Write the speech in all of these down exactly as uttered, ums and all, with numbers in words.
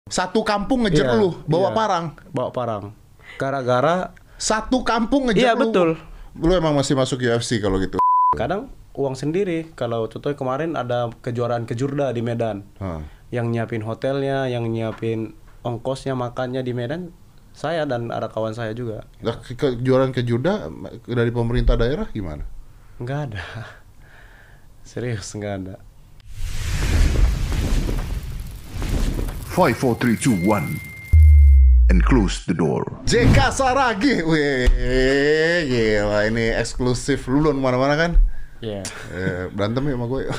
Satu kampung ngejer Iya, lu bawa iya. parang. Bawa parang. Gara-gara Satu kampung ngejer iya lu. betul. Lu emang masih masuk U F C kalau gitu. Kadang uang sendiri. Kalau contohnya kemarin ada kejuaraan kejurda di Medan. Hah. Yang nyiapin hotelnya, yang nyiapin ongkosnya, makannya di Medan, saya dan ada kawan saya juga. Nah, ke- kejuaraan kejurda dari pemerintah daerah gimana? Enggak ada. Serius enggak ada. five, four, three, two, one, and close the door. J K Saragih, wih, gila ini eksklusif. Lu belum mana-mana kan? Iya. Eh, berantem ya sama gue.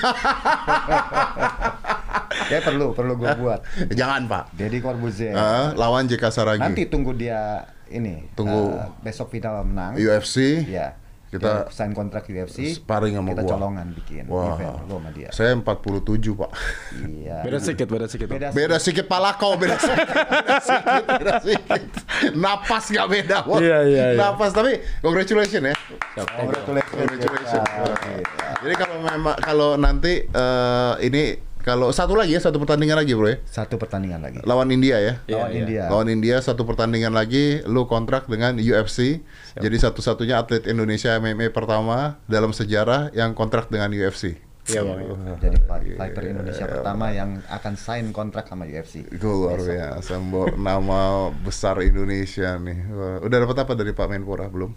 Kayak perlu, perlu gue buat. Jangan Pak. Deddy Corbuzier. Eh, lawan J K Saragih. Nanti tunggu dia ini. Tunggu. eh, besok final menang. U F C. Ya. Kita Kita sign kontrak U F C. sparring sama kita gua. colongan bikin Wah. event lo sama dia. Saya empat puluh tujuh Pak. Iya. Beda sedikit, beda sedikit. Beda Beda sedikit pala kau, beda sedikit, beda sedikit, beda sedikit. Napas nggak beda, Bos. Iya, iya, iya. Napas, tapi congratulations ya. Congratulations. Congratulations. Ya. Jadi kalau memang kalau nanti eh, ini kalau satu lagi ya, satu pertandingan lagi bro ya, Satu pertandingan lagi. lawan India ya. Iya, Lawan iya. India. Lawan India satu pertandingan lagi, lu kontrak dengan U F C. Jadi satu-satunya atlet Indonesia M M A pertama dalam sejarah yang kontrak dengan U F C. Iya, Bang. Jadi fight- fighter Indonesia pertama yang akan sign kontrak sama U F C. Itu luar biasa, Mbok. Nama besar Indonesia nih. Wah, udah dapat apa dari Pak Menpora belum?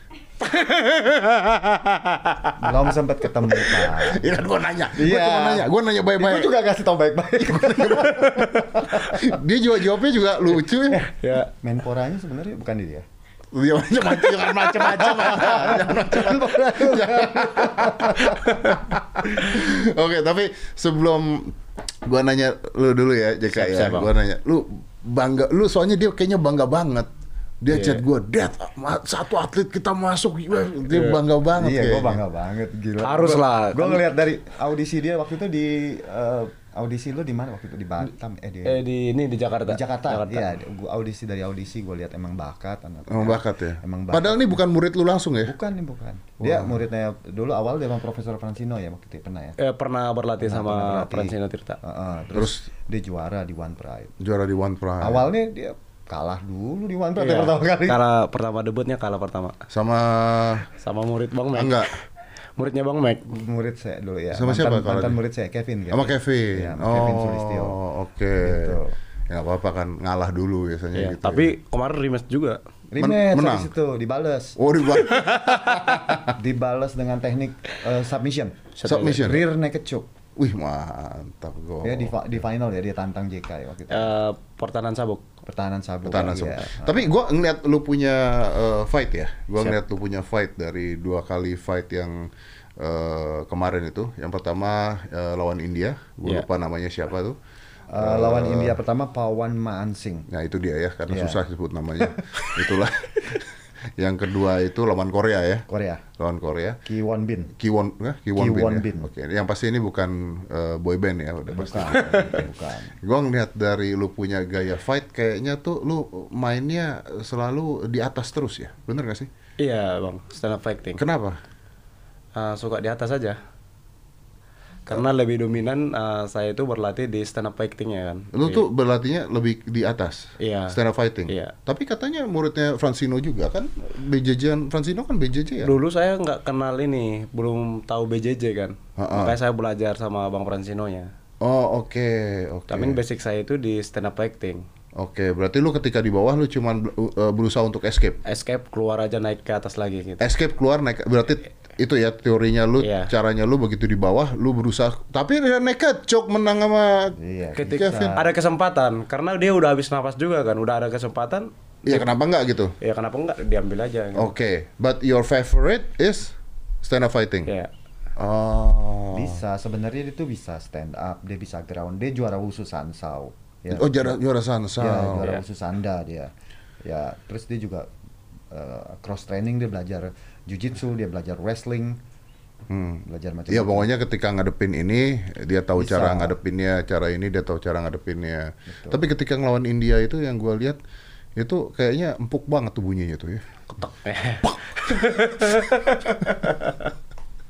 Belum sempat ketemu Pak. Iya kan gua nanya. Gua Iya. cuma nanya. Gua nanya baik-baik. Gue juga kasih tau baik-baik. Dia juga jawabnya juga lucu ya. Ya. Menporanya sebenarnya bukan dia. Dia macam-macam, jangan macam-macam. Jangan macam-macam. Oke, tapi sebelum gua nanya lu dulu ya, J K Siap, ya. siap, Bang. Gua nanya, lu bangga, lu soalnya dia kayaknya bangga banget. Dia Iya. chat gua, "Dad, ma- satu atlet kita masuk." Dia bangga banget Iya, gue kayaknya. bangga banget, gila. Harus lah. Gue ngeliat dari audisi dia waktu itu di eh, audisi lu di mana waktu itu di Batam eh di, Eh di ini di Jakarta. di Jakarta. Iya, gua audisi dari audisi gue lihat emang bakat anak. Emang bakat ya? Emang bakat. Padahal ini bukan murid lu langsung ya? Bukan nih bukan. Dia muridnya dulu awal dia sama Profesor Francino ya waktu itu pernah ya. Eh, pernah berlatih Pernah- pernah sama berlatih. Francino Tirta. Heeh, terus, dia juara di One Pride. Juara di One Pride. Awalnya dia kalah dulu di One Pride Iya. ya pertama kali. Kalah pertama debutnya kalah pertama Sama sama murid Bang Mek. enggak? Muridnya Bang Mek. Murid saya dulu ya. Sama mantan, siapa kalau mantan dia? murid saya Kevin. Sama Kevin. Iya, sama Kevin Sulistyo. Oh, oke. Gitu. Ya nggak apa-apa kan, ngalah dulu biasanya Iya, gitu. tapi ya. kemarin rematch juga. Rematch menang. habis itu dibales. Oh, di bawah. Dibales dengan teknik eh, submission. Submission. Rear naked choke. Wih, mantap gol. Ya di, fa- di final ya dia tantang J K ya waktu itu. Eh, pertahanan sabuk. Pertahanan sabuk. Pertahanan iya. sama. Tapi gua ngeliat lu punya eh, fight ya. Gua Siap. ngeliat lu punya fight dari dua kali fight yang eh, kemarin itu. Yang pertama eh, lawan India. Gua Iya. lupa namanya siapa tuh. Eh, lawan India pertama Pawan Maansing. Nah itu dia ya, karena Iya. susah disebut namanya. Itulah. Yang kedua itu lawan Korea ya. Korea. Lawan Korea. Ki Won Bin. Kiwon, eh? Kiwon, Kiwon Bin, Bin. ya? Oke, yang pasti ini bukan eh, boy band ya, udah pasti. Bukan. bukan. Gue ngeliat dari lu punya gaya fight, kayaknya tuh lu mainnya selalu di atas terus ya, bener gak sih? Iya, Bang. Stand up fighting. Kenapa? Eh, suka di atas aja. Karena lebih dominan eh, saya itu berlatih di stand up fighting ya kan. Lu Di- tuh berlatihnya lebih di atas, Iya. stand up fighting. Iya. Tapi katanya muridnya Francino juga kan, B J J-an Francino kan B J J ya? Dulu saya nggak kenal ini, belum tahu B J J kan. Ha-ha. Makanya saya belajar sama Bang Francino-nya. Oh oke, oke. Tapi basic saya itu di stand up fighting. Oke, berarti lu ketika di bawah lu cuman uh, berusaha untuk escape. Escape keluar aja naik ke atas lagi gitu. Escape keluar naik, berarti itu ya teorinya lu, Iya. caranya lu begitu di bawah lu berusaha, tapi dia naked choke menang sama Iya. Ketika Kevin. ada kesempatan, karena dia udah habis nafas juga kan, udah ada kesempatan, Ya kenapa enggak gitu? ya kenapa enggak diambil aja. Gitu. Oke, but your favorite is stand up fighting. Ya. Oh. Bisa sebenarnya dia tuh bisa stand up, dia bisa ground, dia juara Wushu Sansao. Ya. Oh juara juara Sansao. Ya, juara Ya. Wushu Sanda dia. Ya, terus dia juga eh, cross training, dia belajar jiu-jitsu, dia belajar wrestling. Hmm. Belajar macam Iya pokoknya ketika ngadepin ini dia tahu Bisa. cara ngadepinnya, cara ini dia tahu cara ngadepinnya. Tapi ketika ngelawan India itu yang gua lihat itu kayaknya empuk banget tuh bunyinya tuh ya. Ketok.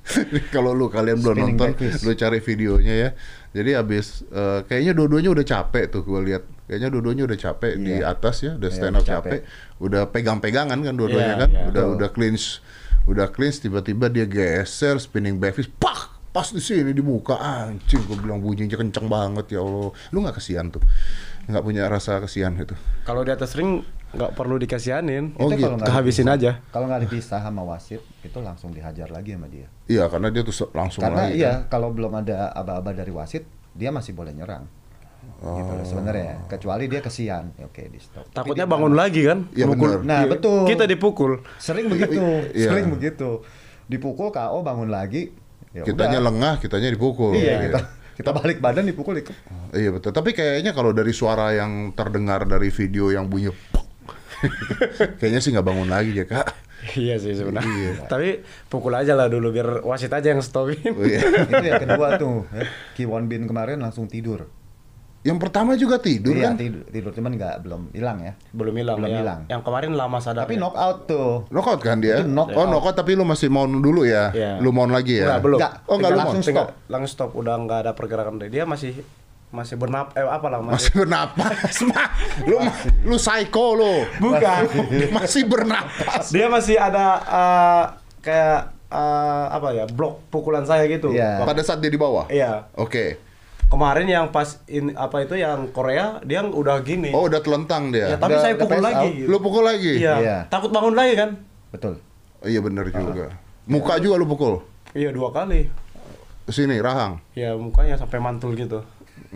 Kalau lu kalian belum Spinning nonton, back fist. lu cari videonya ya. Jadi abis eh, kayaknya dua-duanya udah capek tuh gue lihat. Kayaknya dua-duanya udah capek di Iya. atas ya, udah Iya, stand udah up capek. capek. Udah pegang-pegangan kan dua-duanya Iya, kan. iya. Udah Betul. udah clinch, udah clinch tiba-tiba dia geser spinning back fist, pak! Pas di sini di muka, anjing gue bilang bunyinya kenceng banget ya Allah. Lu nggak kesian tuh? Nggak punya rasa kesian gitu? Kalau di atas ring nggak perlu dikasihanin. Oh, Itu gitu. kalau nggak Kehabisin dipisah- aja. Kalau nggak dipisah sama wasit, itu langsung dihajar lagi sama dia. Iya, karena dia tuh se- langsung Karena lagi. iya, kan. kalau belum ada aba-aba dari wasit, dia masih boleh nyerang. Gitu loh Oh. sebenarnya. Kecuali dia kesian, ya oke di stop. Tapi Takutnya dia- bangun lagi kan? Iya, Mukul- benar. Nah, Iya. betul. Kita dipukul. Sering begitu, Iya. sering begitu. Dipukul K O bangun lagi. Ya Kitanya udah. lengah, kitanya dipukul. Iya, kita kita balik badan dipukul ikut. Iya betul. Tapi kayaknya kalau dari suara yang terdengar dari video yang bunyi pok, kayaknya sih nggak bangun lagi ya kak. Iya sih sebenarnya. Tapi pukul aja lah dulu biar wasit aja yang stopin. Oh, iya. Itu yang kedua tuh, ya. Ki Won Bin kemarin langsung tidur. Yang pertama juga tidur Iya, kan? tidur, tidur cuman nggak belum hilang ya. Belum hilang. Belum yang, hilang. Yang kemarin lama sadar. Tapi knockout tuh. Knockout kan dia? Itu knock oh out. knockout tapi lu masih mau dulu ya? Iya. Lu mau lagi ya? Enggak, belum. Nggak. Oh nggak lu mau? Langsung Tinggal- stop. Langsung stop. Udah nggak ada pergerakan dari dia masih masih bernap eh apa lah Masih bernapas. lu lu psycho lu. Bukan. Masih bernapas. Dia masih ada eh, kayak eh, apa ya blok pukulan saya gitu. Iya. Waktu- Pada saat dia di bawah? Iya. Oke. Kemarin yang pas in, apa itu yang Korea dia udah gini. Oh udah telentang dia. ya, tapi Udah- saya udah pukul pass lagi. out. gitu. Lu pukul lagi? Iya. Iya. Takut bangun lagi kan? Betul. Oh, iya bener juga. Muka juga lu pukul? Iya dua kali. Sini, rahang. Ya mukanya sampai mantul gitu.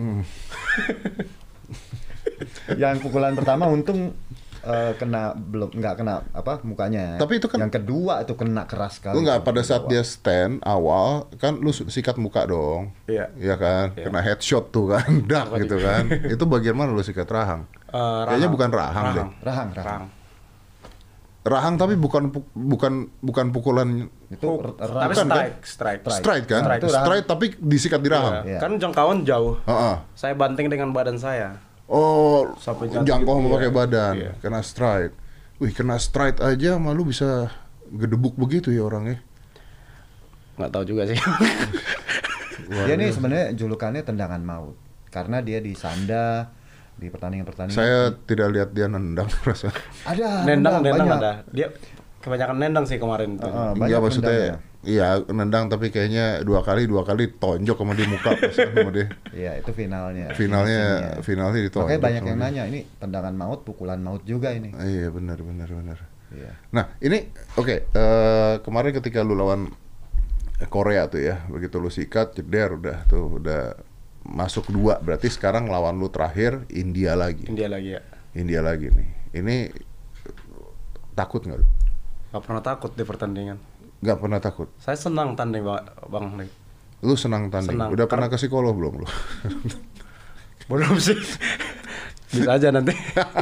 Yang pukulan pertama untung eh, kena belum nggak kena apa mukanya. Tapi itu kan- yang kedua itu kena keras sekali. Lu nggak tuh, pada saat kedua. dia stand awal kan lu sikat muka dong. Iya. Iya kan? Iya. Kena headshot tuh kan. Dak gitu kan. Itu bagian mana lu sikat rahang? Eh, Kayaknya bukan rahang, deh. rahang. Rahang, rahang. Rahang. Rahang tapi bukan pu- bukan bukan pukulan Itu Hook. r- Tapi Bukan, strike, strike. strike kan? Nah, itu rahang. Strike tapi disikat di rahang. Iya. Iya. Kan jangkauan jauh. Heeh. Saya banting dengan badan saya. Oh, Sampai jatuh jangkau gitu, sama pakai iya. badan. Iya. Kena strike. Wih, kena strike aja malu bisa gedebuk begitu ya orangnya. Nggak tahu juga sih. Dia nih sebenarnya julukannya tendangan maut karena dia disanda di pertandingan-pertandingan. Saya tidak lihat dia nendang rasa. ada nendang, nendang banyak. ada. Dia kebanyakan nendang sih kemarin itu. Heeh, Iya banyak maksudnya nendangnya. iya nendang tapi kayaknya dua kali dua kali tonjok sama di muka pas sama dia. Iya, itu finalnya. Finalnya Finishingnya. finalnya ditonjok. Makanya banyak sama yang dia. nanya, ini tendangan maut, pukulan maut juga ini. Ah, iya benar benar benar. Iya. Nah ini oke eh, kemarin ketika lu lawan Korea tuh ya begitu lu sikat jeder udah tuh udah masuk dua berarti sekarang lawan lu terakhir India lagi. India lagi ya. India lagi nih. Ini takut nggak lu? Nggak pernah takut di pertandingan. Nggak pernah takut. Saya senang tanding Bang. Bang. Lu senang tanding. Senang. Udah pernah Kar- ke psikolog belum lu? Belum sih. Bisa aja nanti.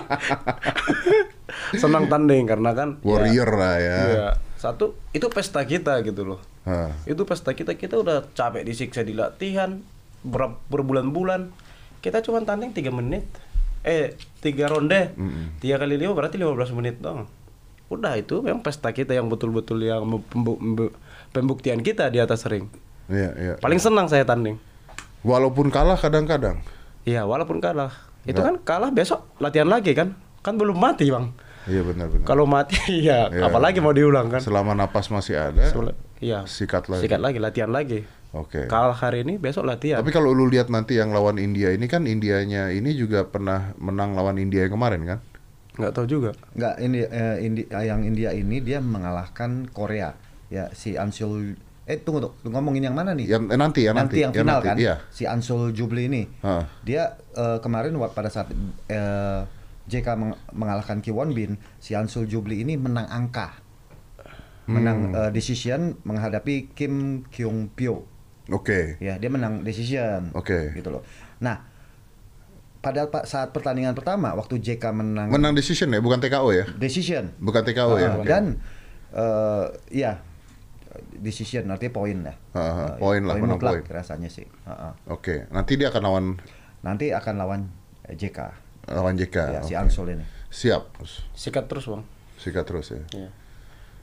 Senang tanding karena kan Warrior lah ya. Iya. Satu itu pesta kita gitu loh. Hah. Itu pesta kita, kita udah capek disiksa di latihan ber- berbulan-bulan. Kita cuma tanding tiga menit. Eh, tiga ronde. Mm-mm. Tiga kali lima berarti lima belas menit dong. Udah itu memang pesta kita yang betul-betul yang mem- pembu- pembu- pembuktian kita di atas ring. Iya iya. Paling senang saya tanding. Walaupun kalah kadang-kadang. Iya, walaupun kalah. Itu Enggak. kan kalah besok latihan lagi kan? Kan belum mati, Bang. Iya benar benar. Kalau mati ya, Iya. apalagi mau diulang kan? Selama napas masih ada. Sula- Iya. Sikat lagi. Sikat lagi, latihan lagi. Oke. Kalah hari ini, besok latihan. Tapi kalau lu lihat nanti yang lawan India ini kan Indianya ini juga pernah menang lawan India yang kemarin kan? Nggak tahu juga. Enggak, ini eh, Indi- eh, yang India ini dia mengalahkan Korea. Ya, si Ansul eh tunggu tuh, ngomongin yang mana nih? Yang eh, nanti ya nanti. nanti yang Ya, final nanti, kan? Iya. Si Ansul Jubli ini. Hah. Dia eh, kemarin wa- pada saat eh, J K meng- mengalahkan Ki Won Bin, si Ansul Jubli ini menang angka. Menang Hmm. eh, decision menghadapi Kim Kyung Pyo. Oke. Ya, dia menang decision. Oke. Gitu loh. Nah, pada pa- saat pertandingan pertama waktu J K menang, Menang decision ya, bukan T K O ya? decision. Bukan T K O ya. Uh, Oke. Dan eh ya decision artinya poin lah. Ah, ah, Eh, poin lah, menang mutlak poin. rasanya sih. Uh-uh. Oke. Nanti dia akan lawan Nanti akan lawan eh, J K. lawan J K. Ya, si Oke. Ansul ini. Siap. Sikat terus, Bang. Sikat terus ya. Iya.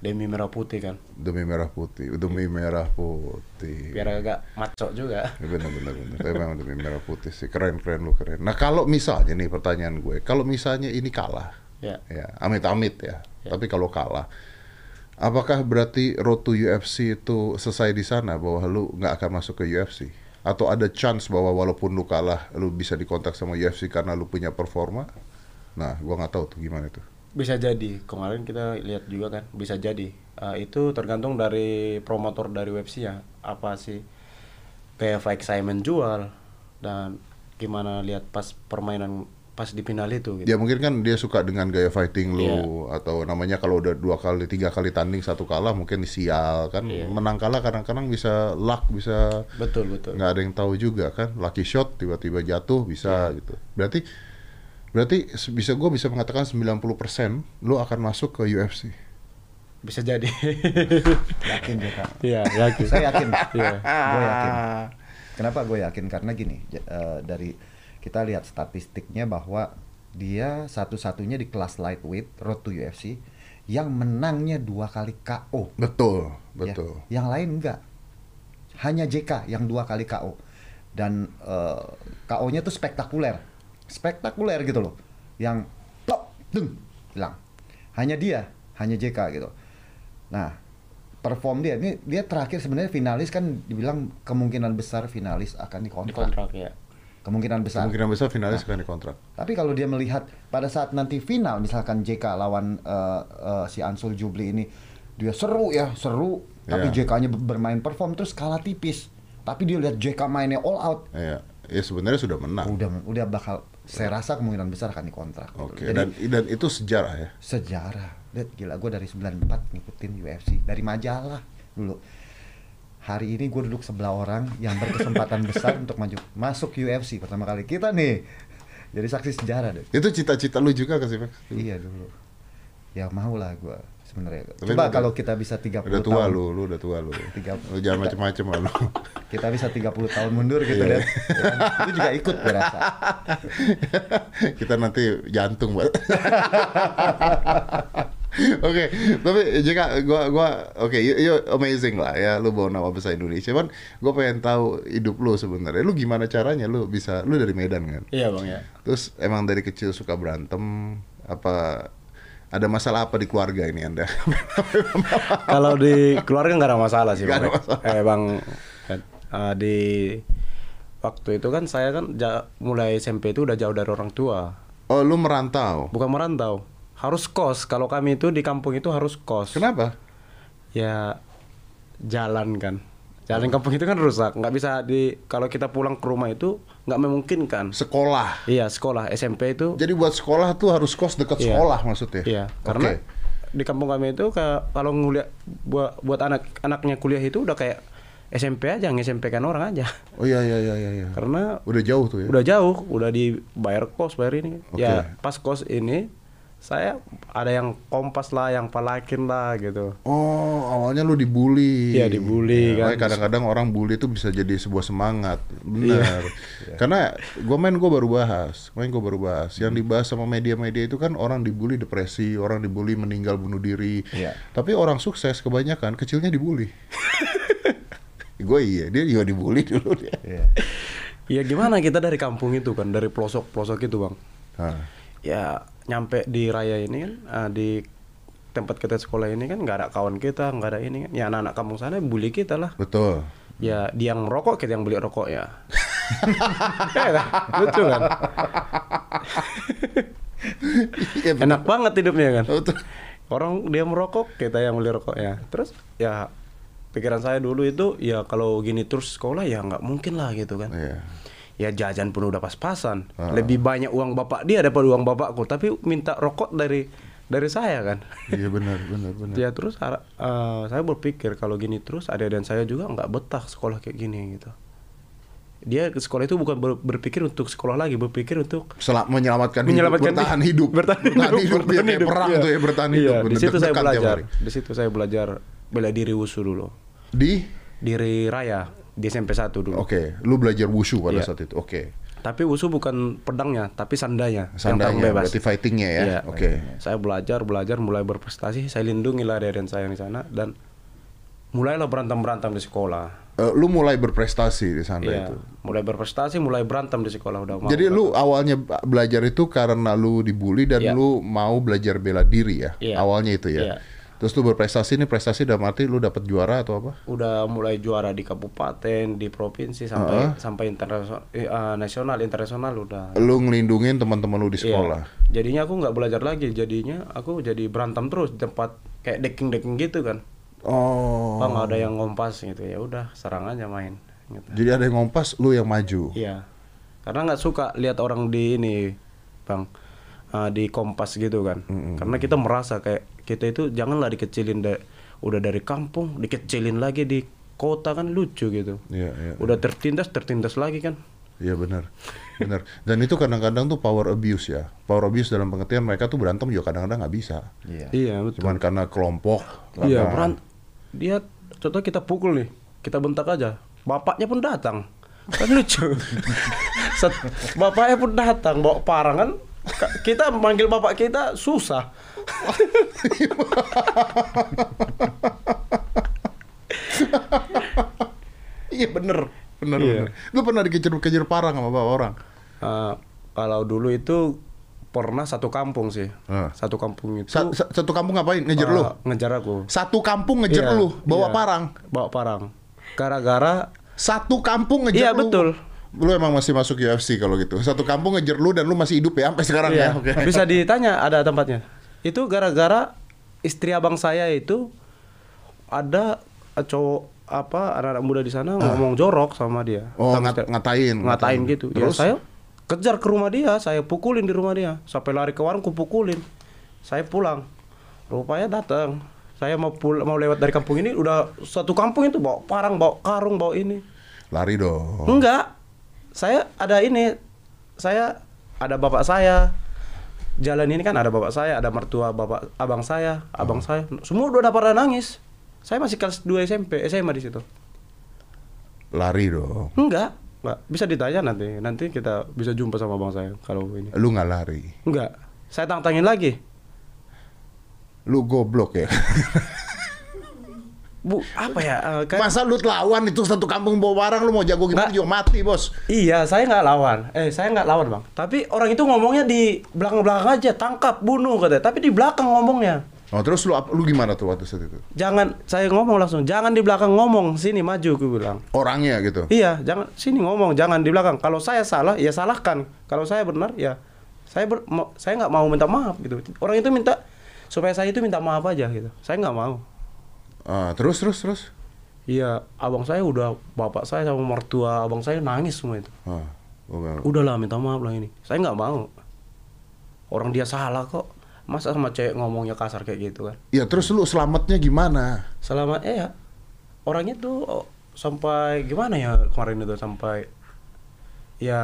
demi merah putih kan. Demi merah putih, demi merah putih. Biar agak maco juga. Ya, bener bener bener. Tapi memang demi merah putih sih, keren keren lu keren. Nah kalau misalnya nih pertanyaan gue, kalau misalnya ini kalah, Ya. ya amit-amit ya. Ya. Tapi kalau kalah, apakah berarti road to U F C itu selesai di sana bahwa lu nggak akan masuk ke U F C? Atau ada chance bahwa walaupun lu kalah, lu bisa dikontak sama U F C karena lu punya performa? Nah, gua nggak tahu tuh gimana tuh. Bisa jadi. Kemarin kita lihat juga kan, bisa jadi. Uh, itu tergantung dari promotor dari U F C ya. Apa sih kayak Fight Simon jual dan gimana lihat pas permainan pas di final itu gitu. Ya mungkin kan dia suka dengan gaya fighting lu Iya. atau namanya kalau udah dua kali tiga kali tanding satu kalah mungkin sial kan. Iya. Menang kalah kadang-kadang bisa luck, bisa Betul betul. nggak ada yang tahu juga kan. Lucky shot tiba-tiba jatuh bisa Iya. gitu. Berarti berarti bisa gue bisa mengatakan sembilan puluh persen lu akan masuk ke U F C. Bisa jadi. Yakin J K. Iya, yakin. Saya yakin. Iya. Gue yakin. Kenapa gue yakin? Karena gini, j- eh, dari kita lihat statistiknya bahwa dia satu-satunya di kelas lightweight road to U F C yang menangnya dua kali K O. Betul, Ya. betul. Yang lain enggak. Hanya J K yang dua kali K O. Dan eh, K O-nya tuh spektakuler. Spektakuler gitu loh. Yang plop, deng, hilang. Hanya dia, hanya J K gitu. Nah, perform dia ini dia terakhir sebenarnya finalis kan dibilang kemungkinan besar finalis akan Di dikontrak. kontrak ya. Kemungkinan besar. Kemungkinan besar finalis akan dikontrak. Tapi kalau dia melihat pada saat nanti final misalkan J K lawan eh, eh, si Ansul Jubli ini dia seru ya, seru, tapi Iya. J K-nya bermain perform terus kalah tipis. Tapi dia lihat J K mainnya all out. Iya, ya sebenarnya sudah menang. Udah udah bakal saya rasa kemungkinan besar akan dikontrak. gitu. Oke, Jadi dan dan itu sejarah ya. sejarah. Lihat gila gue dari sembilan puluh empat ngikutin U F C dari majalah dulu. Hari ini gue duduk sebelah orang yang berkesempatan besar untuk maju masuk U F C pertama kali kita nih. Jadi saksi sejarah deh. Itu cita-cita lu juga kan sih, Pak? Iya dulu. Ya mau lah gue sebenarnya. Tapi Coba lu kalau udah- kita bisa tiga puluh Udah tua tahun. lu, lu udah tua lu. Tiga- Lu jangan macem-macem lah lu. Kita bisa tiga puluh tahun mundur gitu Iya. deh. Itu juga ikut gue rasa. Kita nanti jantung, Pak. Oke, tapi jika gua gua oke, you, you amazing lah ya, lu bawa nama besar Indonesia. Cuman gua pengen tahu hidup lu sebenarnya. Lu gimana caranya lu bisa, lu dari Medan kan? Iya, Bang ya. Terus emang dari kecil suka berantem apa ada masalah apa di keluarga ini Anda? Kalau di keluarga nggak ada masalah sih, Nggak Bang. ada masalah. Eh, Bang, kan, eh, di waktu itu kan saya kan ja- mulai S M P itu udah jauh dari orang tua. Oh, lu merantau. Bukan merantau. Harus kos. Kalau kami itu di kampung itu harus kos. Kenapa? Ya jalan kan. Jalan kampung itu kan rusak. Nggak bisa di kalau kita pulang ke rumah itu nggak memungkinkan. Sekolah. Iya, sekolah S M P itu. Jadi buat sekolah tuh harus kos dekat Iya. sekolah maksudnya. Iya, Oke. karena di kampung kami itu ka- kalau nguliah buat buat anak anaknya kuliah itu udah kayak S M P aja, nge-S M P kan orang aja. Oh iya iya iya iya. iya. Karena Udah jauh tuh ya. udah jauh, udah dibayar kos, bayar ini. Oke. Ya, pas kos ini saya ada yang kompas lah, yang palakin lah gitu. Oh, awalnya lu dibully. Iya, dibully Ya, kan. makanya kadang-kadang orang bully itu bisa jadi sebuah semangat. Benar. Karena gue main gue baru bahas, main gue baru bahas. Yang dibahas sama media-media itu kan orang dibully depresi, orang dibully meninggal bunuh diri. Iya. Tapi orang sukses kebanyakan kecilnya dibully. Gue iya, dia juga dibully dulu dia. Iya. Ya gimana kita dari kampung itu kan, dari pelosok-pelosok itu, Bang. Nah, Ya nyampe di raya ini kan, ah, di tempat kita sekolah ini kan nggak ada kawan kita, nggak ada ini kan. Ya anak-anak kampung sana bully kita lah. betul. Ya dia yang merokok, kita yang beli rokok ya. Ya kan? Lucu kan? Iya, betul. Enak banget hidupnya kan. Betul. Orang dia merokok, kita yang beli rokoknya. Terus ya pikiran saya dulu itu ya kalau gini terus sekolah ya nggak mungkin lah gitu kan. Iya. Ya jajan pun udah pas-pasan. Ah. Lebih banyak uang bapak dia daripada uang bapakku, tapi minta rokok dari dari saya kan. Iya benar, benar, benar. Ya terus uh, saya berpikir kalau gini terus adik dan saya juga nggak betah sekolah kayak gini gitu. Dia ke sekolah itu bukan ber- berpikir untuk sekolah lagi, berpikir untuk Sel- menyelamatkan, menyelamatkan hidup, bertahan hidup, bertahan hidup, hidup, biar bertahan kayak hidup, perang iya. tuh ya, bertahan Iya, hidup. di bener, situ saya deg-degan tiap belajar, hari. di situ saya belajar bela diri wushu dulu. Di, Diri raya di S M P satu dulu. oke, lu belajar wushu pada Iya. saat itu, oke. Tapi wusu bukan pedangnya, tapi sandanya. yang Sandanya, tarung bebas. berarti fightingnya ya. Iya. Oke. Saya belajar, belajar, mulai berprestasi. Saya lindungi lah adik-adik saya di sana dan mulailah berantem-berantem di sekolah. Eh, lu mulai berprestasi di sana Iya, itu. mulai berprestasi, mulai berantem di sekolah udah mau. Jadi lu awalnya belajar itu karena lu dibully dan Iya. lu mau belajar bela diri ya. Iya. Awalnya itu ya. Iya. Terus lu berprestasi nih, prestasi dalam arti lu dapat juara atau apa? Udah mulai juara di kabupaten, di provinsi sampai Uh-huh. sampai internasional, eh, uh, nasional, internasional udah. Lu ngelindungin teman-teman lu di Iya. sekolah. Jadinya aku nggak belajar lagi, jadinya aku jadi berantem terus di tempat kayak decking-decking gitu kan. Oh. Bang ada yang ngompas gitu ya udah serang aja main. Gitu. Jadi ada yang ngompas, lu yang maju. Iya, karena nggak suka lihat orang di ini, bang, uh, di kompas gitu kan. Mm-mm. Karena kita merasa kayak kita itu janganlah dikecilin, da- udah dari kampung dikecilin lagi di kota kan lucu gitu. Iya, iya. Udah tertindas, tertindas lagi kan. Iya benar. Benar. Dan itu kadang-kadang tuh power abuse ya. Power abuse dalam pengertian mereka tuh berantem juga kadang-kadang nggak bisa. Iya. Iya betul. Cuman karena kelompok. Iya karena- beran. Dia contoh kita pukul nih, kita bentak aja, bapaknya pun datang. Kan lucu. Set- bapaknya pun datang bawa parang kan. Ka- Kita manggil bapak kita susah. Iya bener. Bener, Iya. bener. Lu pernah dikejar-kejar parang sama bapak orang? Eh, kalau dulu itu pernah satu kampung sih. Ah. Satu kampung itu Sa- sa- satu kampung ngapain? Ngejar eh, lu? ngejar aku. Satu kampung ngejar Iya, lu, bawa iya. parang. Bawa parang. Gara-gara Satu kampung ngejar Iya, lu. betul. Lu emang masih masuk U F C kalau gitu. Satu kampung ngejar lu dan lu masih hidup ya sampai sekarang iya, ya. Oke. bisa ditanya ada tempatnya. Itu gara-gara istri abang saya itu ada cowok apa anak-anak muda di sana ngomong jorok sama dia. Oh, Sama ngat- setiap- ngatain, ngatain ngatain. gitu. Terus? Ya saya kejar ke rumah dia, saya pukulin di rumah dia, sampai lari ke warung ku pukulin. Saya pulang. Rupanya datang. Saya mau pul mau lewat dari kampung ini udah satu kampung itu bawa parang, bawa karung, bawa ini. Lari dong. Enggak. Saya ada ini. Saya ada bapak saya. Jalan ini kan ada bapak saya, ada mertua bapak abang saya, abang saya. Semua udah pada nangis. Saya masih kelas dua S M P, S M A di situ. Lari dong. Enggak. Enggak. Bisa ditanya nanti. Nanti kita bisa jumpa sama abang saya kalau ini. Lu nggak lari. Enggak. Saya tantangin lagi. Lu goblok ya. Bu, apa ya? eh, kan- Masa lu lawan itu satu kampung bawa parang, lu mau jago gimana Nggak. juga mati, Bos. Iya, saya nggak lawan. Eh, saya nggak lawan, Bang. Tapi orang itu ngomongnya di belakang-belakang aja, tangkap, bunuh katanya. Tapi di belakang ngomongnya. Oh, terus lu ap- lu gimana tuh waktu saat itu? Jangan, saya ngomong langsung, jangan di belakang ngomong, sini maju, gue bilang. Orangnya gitu. Iya, jangan sini ngomong, jangan di belakang. Kalau saya salah, ya salahkan. Kalau saya benar, ya saya ber, mau- saya nggak mau minta maaf gitu. Orang itu minta supaya saya itu minta maaf aja gitu. Saya nggak mau. Ah, terus terus terus. Iya, abang saya udah, bapak saya sama mertua abang saya nangis semua itu. Ah, oke. Udahlah minta maaf lah ini. Saya nggak mau. Orang dia salah kok. Masa sama cewek ngomongnya kasar kayak gitu kan. Ya terus lu selamatnya gimana? Selama eh ya, orangnya tuh oh, sampai gimana ya kemarin itu sampai ya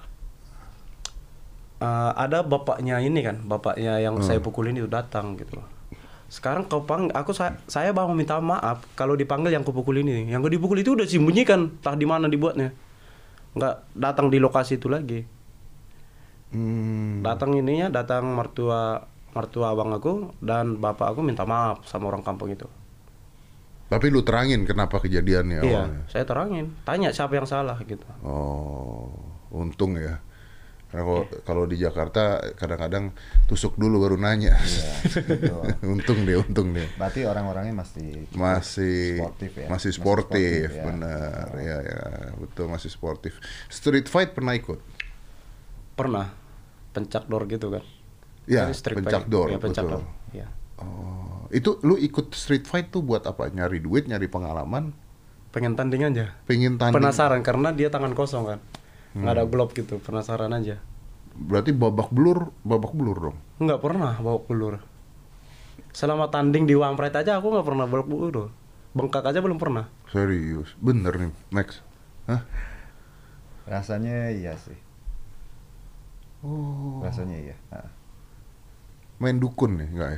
eh, ada bapaknya ini kan, bapaknya yang saya pukulin itu datang gitu loh. Sekarang kau pang, aku saya, saya mau minta maaf kalau dipanggil yang kupukulin ini. Yang dipukul itu udah sembunyikan, entah di mana dibuatnya. Nggak datang di lokasi itu lagi. Hmm. Datang ininya, datang mertua mertua abang aku dan bapak aku minta maaf sama orang kampung itu. Tapi lu terangin kenapa kejadiannya Iya, awalnya. saya terangin, tanya siapa yang salah gitu. Oh, untung ya. Karena kalau, kalau di Jakarta kadang-kadang tusuk dulu baru nanya. Iya, betul. Untung deh, untung deh. Berarti orang-orangnya masih Masih sportif ya. masih sportif, sportif, ya. benar. Ya ya, betul masih sportif. Street fight pernah ikut? Pernah pencak door gitu kan? Ya, Jadi street pencak fight. door, Ya, pencak betul. door. Ya. Oh, itu lu ikut street fight tuh buat apa? Nyari duit, nyari pengalaman, Pengen tanding aja. pengen tanding. Penasaran karena dia tangan kosong kan. Nggak Hmm. ada glove gitu, penasaran aja. Berarti babak belur, babak belur dong. Nggak pernah bawa pelur. Selama tanding di Wampret aja aku nggak pernah bawa pelur. Bengkak aja belum pernah. Serius, bener nih, Max. Hah? Rasanya iya sih. Oh, Rasanya iya. Nah. main dukun nih, enggak ya?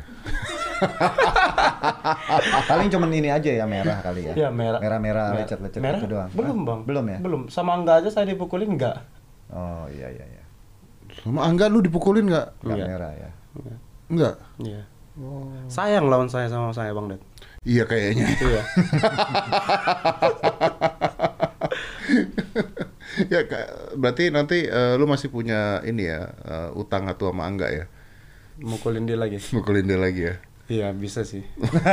Paling cuman ini aja ya merah kali ya. Ya merah. Merah-merah Mer- lecet-lecet merah? itu doang. Belum Hah? bang. Belum ya? Belum. Sama enggak aja saya dipukulin enggak. Oh iya iya iya. Sama Angga lu dipukulin nggak? Nggak Enggak. merah ya. Enggak. Iya. Sayang lawan saya sama saya Bang Ded. Iya kayaknya. Iya. Ya ka- berarti nanti eh, lu masih punya ini ya eh, utang atau sama Angga ya? Mukulin dia lagi. Mukulin dia lagi ya. Iya, bisa sih.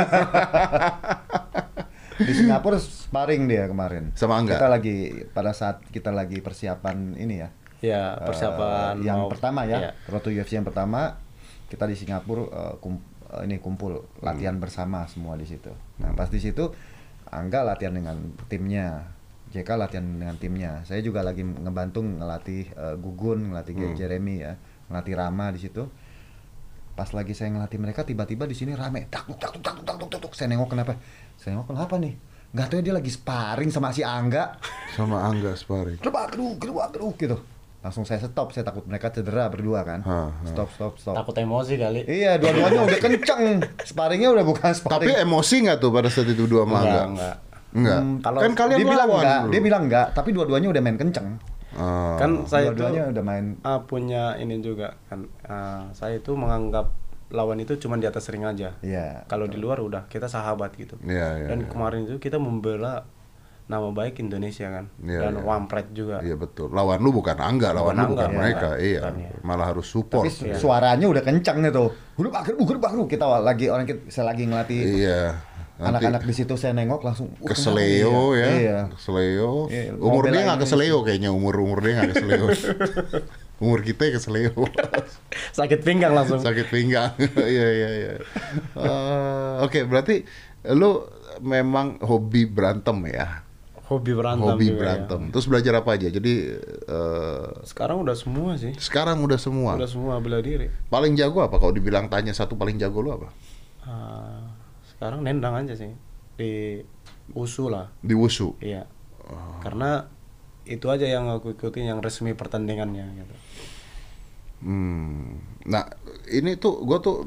Di Singapura sparring dia kemarin. Sama Angga? Kita lagi pada saat kita lagi persiapan ini ya. Ya, persiapan Eh, yang mau- pertama ya, Iya. Road to U F C yang pertama kita di Singapura eh, kum- eh, ini kumpul latihan bersama semua di situ. Nah pas di situ Angga latihan dengan timnya, J K latihan dengan timnya. Saya juga lagi ngebantu ngelatih eh, Gugun, ngelatih Hmm. Jeremy ya, ngelatih Rama di situ. Pas lagi saya ngelatih mereka tiba-tiba di sini rame, tak tuk tak tuk tak tuk tak tuk tak tuk. Saya nengok kenapa? Saya nengok kenapa nih? Nggak tahu dia lagi sparring sama si Angga. Sama Angga sparring. Kedua, kedua, kedua, kedua gitu. Langsung saya stop, saya takut mereka cedera berdua kan. Ha, ha. Stop, stop, stop. Takut emosi kali. Iya, dua-duanya udah kenceng. Sparringnya udah bukan Tapi sparring. emosi nggak tuh pada saat itu dua sama Angga? Enggak, enggak. Enggak. Hmm, Kalau Kan kalian dia bilang lawan enggak, dulu. dia bilang enggak, tapi dua-duanya udah main kenceng. Ah. Kan saya itu Dua-duanya udah main. ah, punya ini juga kan. Ah, saya itu menganggap lawan itu cuma di atas ring aja. Iya. Kalau di luar udah kita sahabat gitu. Iya, iya, Dan iya. kemarin itu kita membela nama baik Indonesia kan. Iya, Dan iya. One Pride juga. Iya betul. Lawan lu bukan Angga, lawan lu Bukan bukan Angga, mereka. iya. Iya. Bukan, iya. Malah harus support. Tapi su- Iya. suaranya udah kenceng nih tuh. Udah bakar, udah bakar, kita lagi orang kita saya lagi ngelatih Iya. Nanti anak-anak di situ saya nengok langsung uh, keseleo kenapa ya. Iya. Keseleo. Iya, Umur mau dia belain nggak keseleo kayaknya. Umur umur dia nggak keseleo. Umur kita keseleo. Sakit pinggang langsung. Sakit pinggang. Iya iya iya. Eh, Oke, berarti lu memang hobi berantem ya. Hobi berantem Hobi juga, berantem. ya. Terus belajar apa aja? Jadi eh, Sekarang udah semua sih. sekarang udah semua. Udah semua bela diri. Paling jago apa? Kalau dibilang tanya satu paling jago lu apa? Ah, sekarang nendang aja sih di usu lah. Di wushu. Iya. Karena itu aja yang aku ikutin yang resmi pertandingannya gitu. Hmm. Nah, ini tuh gue tuh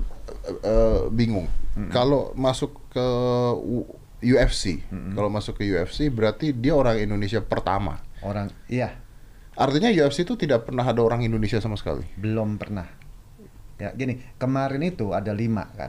eh, bingung. Kalau masuk ke U- UFC, kalau masuk ke U F C berarti dia orang Indonesia pertama. Orang iya, Artinya U F C itu tidak pernah ada orang Indonesia sama sekali. belum pernah. Ya, gini, kemarin itu ada lima kan.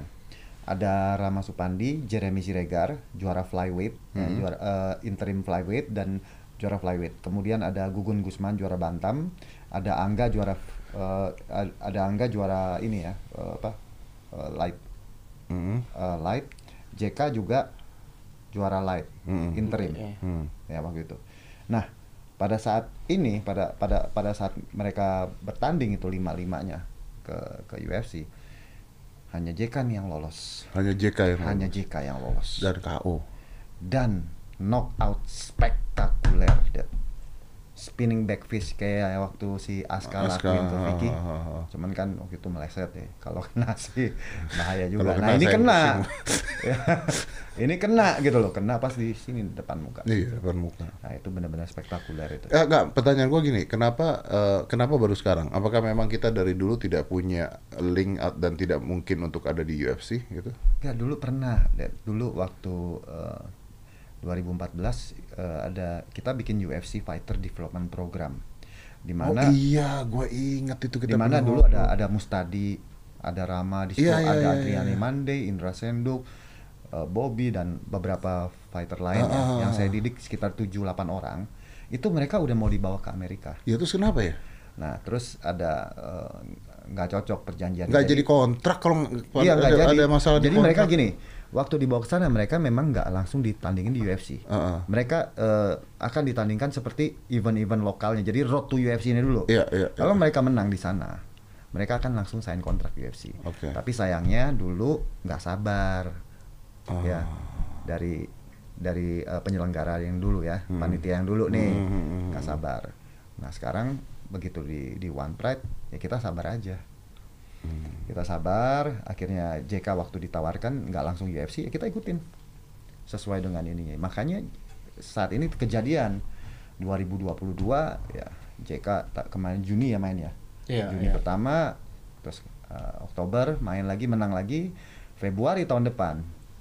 Ada Rama Supandi, Jeremy Siregar, juara flyweight, ya, juara eh, interim flyweight dan juara flyweight. Kemudian ada Gugun Gusman juara bantam, ada Angga juara eh, ada Angga juara ini ya, eh, apa? eh, light Hmm. eh, light. J K juga juara light, Mm-mm. interim. Iya. Hmm. Ya waktu itu. Nah, pada saat ini pada pada pada saat mereka bertanding itu lima limanya ke ke U F C, hanya J K nih yang lolos, Hanya J K yang hanya lolos. J K yang lolos Dan K O. dan knockout spektakuler, Dad. Spinning back fist kayak waktu si Aska, Aska, lakuin ke Vicky. ha, ha, ha. Cuman kan waktu itu meleset ya. Kalau kena sih bahaya Kalau juga. kena Nah, ini saya kena. pusing. Ini kena gitu loh. Kena pas di sini depan muka. Iya, depan muka. Nah, itu benar-benar spektakuler itu. Eh, enggak, pertanyaan gua gini, kenapa eh, kenapa baru sekarang? Apakah memang kita dari dulu tidak punya link at- dan tidak mungkin untuk ada di U F C gitu? Ya dulu pernah, Dad. Dulu waktu eh, dua ribu empat belas eh, ada kita bikin U F C Fighter Development Program, di mana oh iya, gua ingat itu kita di mana pernah dulu ngobrol. ada ada Mustadi, ada Rama di situ, Iya, iya, ada iya, Adriani iya. Mande, Indra Senduk, eh, Bobby dan beberapa fighter lainnya Ah, ah, yang ah. saya didik sekitar tujuh delapan orang. Itu mereka udah mau dibawa ke Amerika. Ya terus kenapa ya? Nah, terus ada eh, nggak cocok perjanjian. Nggak jadi kontrak kalau Iya, nggak ada, jadi. ada masalah di Jadi mereka kontrak. gini, waktu dibawa ke sana mereka memang nggak langsung ditandingin di U F C. Heeh. Mereka eh, akan ditandingkan seperti event-event lokalnya. Jadi road to U F C ini dulu. Iya, iya, Kalau iya. mereka menang di sana, mereka akan langsung sign kontrak U F C. Oke. Tapi sayangnya dulu nggak sabar, Ah. ya dari dari eh, penyelenggara yang dulu ya, Hmm. panitia yang dulu nih Hmm, hmm, hmm, nggak hmm. sabar. Nah sekarang begitu di di One Pride ya kita sabar aja. Hmm. Kita sabar, akhirnya J K waktu ditawarkan nggak langsung U F C, ya kita ikutin sesuai dengan ininya. Makanya saat ini kejadian dua ribu dua puluh dua ya J K tak kemarin Juni ya main ya. Iya, Juni iya. pertama, terus uh, Oktober main lagi, menang lagi, Februari tahun depan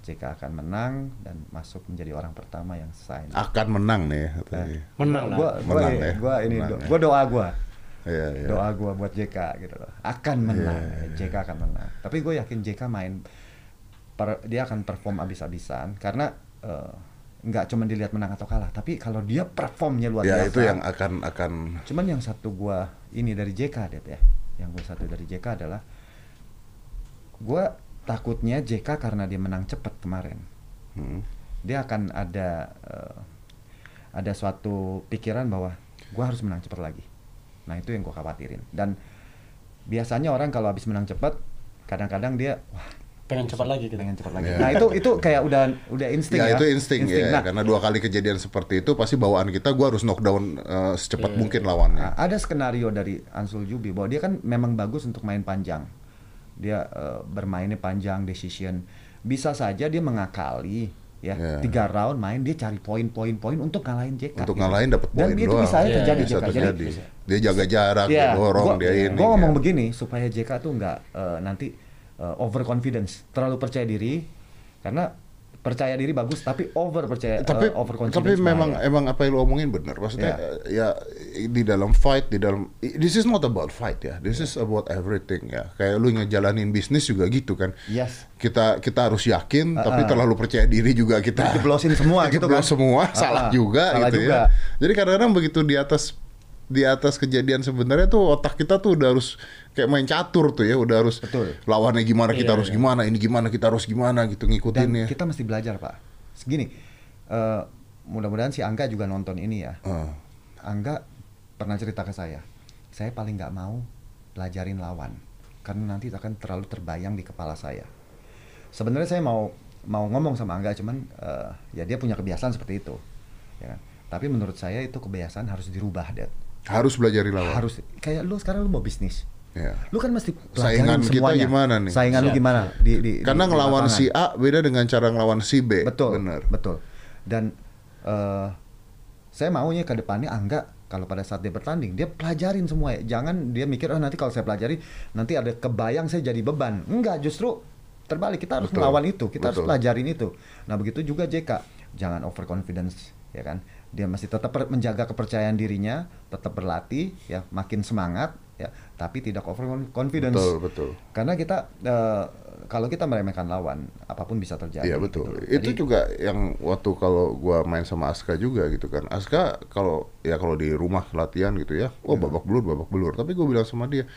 J K akan menang dan masuk menjadi orang pertama yang sign. Akan menang nih. Nah, Menang lah. Gua, gua, Menang ya, gua ini menang do- ya. gua doa gua. Iya, iya. Doa gua buat J K gitu loh. Akan menang. Iya, iya. J K akan menang. Tapi gue yakin J K main per- dia akan perform abis-abisan karena eh, nggak cuma dilihat menang atau kalah, tapi kalau dia performnya luar Ya biasa. itu yang akan akan Cuman yang satu gua ini dari J K Det ya. Yang gua satu dari J K adalah gua takutnya J K karena dia menang cepat kemarin. hmm, Dia akan ada eh, ada suatu pikiran bahwa gua harus menang cepat lagi. Nah, itu yang gua khawatirin. Dan biasanya orang kalau habis menang cepat kadang-kadang dia wah, Pengen cepat lagi gitu. pengen cepat lagi. Ya. Nah, itu itu kayak udah udah insting ya ya. itu insting, ya, Nah, karena dua kali kejadian seperti itu pasti bawaan kita gua harus knockdown uh, secepat Iya. mungkin lawannya. Nah, ada skenario dari Ansul Jubi bahwa dia kan memang bagus untuk main panjang. Dia eh, bermainnya panjang, decision. Bisa saja dia mengakali ya. Yeah. Tiga round main dia cari poin-poin-poin untuk ngalahin J K. Untuk gitu. ngalahin dapat poin Dan itu doang. bisa aja Iya, terjadi Bisa J K. terjadi. Jadi, Dia jaga jarak, ya, dia dorong, gua, dia ini. gua ngomong ya. begini supaya J K tuh nggak eh, nanti eh, overconfidence, terlalu percaya diri, karena percaya diri bagus tapi over percaya tapi eh, overconfidence. tapi memang bahaya. emang apa yang lu omongin benar, maksudnya ya di dalam fight, di dalam this is not about fight ya, this is about everything ya, kayak lu ngejalanin bisnis juga gitu kan. Yes. kita kita harus yakin Uh-uh. tapi terlalu percaya diri juga kita Jeblosin semua gitu jeblos kan. semua Uh-uh. salah juga Salah gitu juga. ya. Jadi kadang-kadang begitu di atas di atas kejadian sebenarnya tuh otak kita tuh udah harus kayak main catur tuh ya, udah harus Betul. lawannya gimana kita Iya, harus iya. gimana, ini gimana kita harus gimana gitu Dan ngikutinnya. kita mesti belajar, Pak. Segini, eh, mudah-mudahan si Angga juga nonton ini ya. Uh, Angga pernah cerita ke saya, saya paling nggak mau pelajarin lawan karena nanti akan terlalu terbayang di kepala saya. Sebenarnya saya mau mau ngomong sama Angga, cuman eh, ya dia punya kebiasaan seperti itu, ya kan? Tapi menurut saya itu kebiasaan harus dirubah, Dad. harus belajar lawan. Harus kayak lu sekarang lu mau bisnis, Ya. lu kan mesti Saingan pelajarin kita semuanya. gimana nih? Saingan lu Siap. gimana? Di, di, Karena di- di ngelawan lapangan. si A beda dengan cara ngelawan si B. Betul, Bener. betul. Dan eh, saya maunya ke depannya Angga kalau pada saat dia bertanding dia pelajarin semua ya. Jangan dia mikir oh nanti kalau saya pelajari nanti ada kebayang saya jadi beban. Enggak, justru terbalik, kita harus Betul. melawan itu, kita harus Betul. pelajarin itu. Nah, begitu juga J K. Jangan overconfidence, ya kan? Dia masih tetap per- menjaga kepercayaan dirinya, tetap berlatih ya, makin semangat ya, tapi tidak overconfidence. Betul, betul. Karena kita eh, kalau kita meremehkan lawan, apapun bisa terjadi. Iya betul. gitu. Itu Jadi- juga yang waktu kalau gua main sama Aska juga gitu kan. Aska kalau ya kalau di rumah latihan gitu ya, oh babak belur babak belur. Tapi gua bilang sama dia,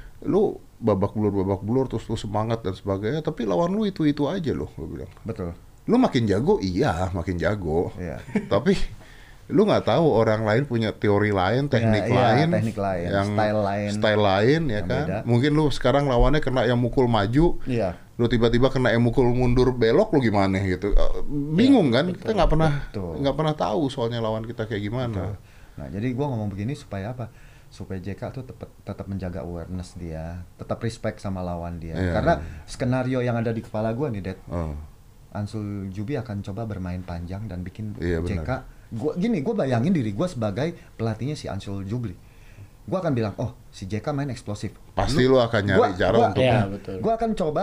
lu babak belur babak belur terus lu semangat dan sebagainya. Tapi lawan lu itu itu aja loh, gua bilang. Betul. Lu makin jago, iya makin jago. Iya. Tapi lu nggak tahu orang lain punya teori lain, teknik iya, lain, teknik lain, style lain. style lain ya Yang kan. beda. Mungkin lu sekarang lawannya kena yang mukul maju, Iya. lu tiba-tiba kena yang mukul mundur belok, lu gimana gitu. Eh, Bingung kan? Kita nggak pernah Betul. nggak pernah tahu soalnya lawan kita kayak gimana. Nah, jadi gua ngomong begini supaya apa? Supaya J K tuh tetap tetap menjaga awareness dia, tetap respect sama lawan dia. Iya. Karena skenario yang ada di kepala gua nih, Dad. Oh. Ansul Jubi akan coba bermain panjang dan bikin Iya, J K. benar. Gua gini, gua bayangin diri gua sebagai pelatihnya si Ansul Jubli. Gua akan bilang, "Oh, si J K main eksplosif." Pasti lu akan nyari gua- cara gua- untuk Iya, betul. Gua akan coba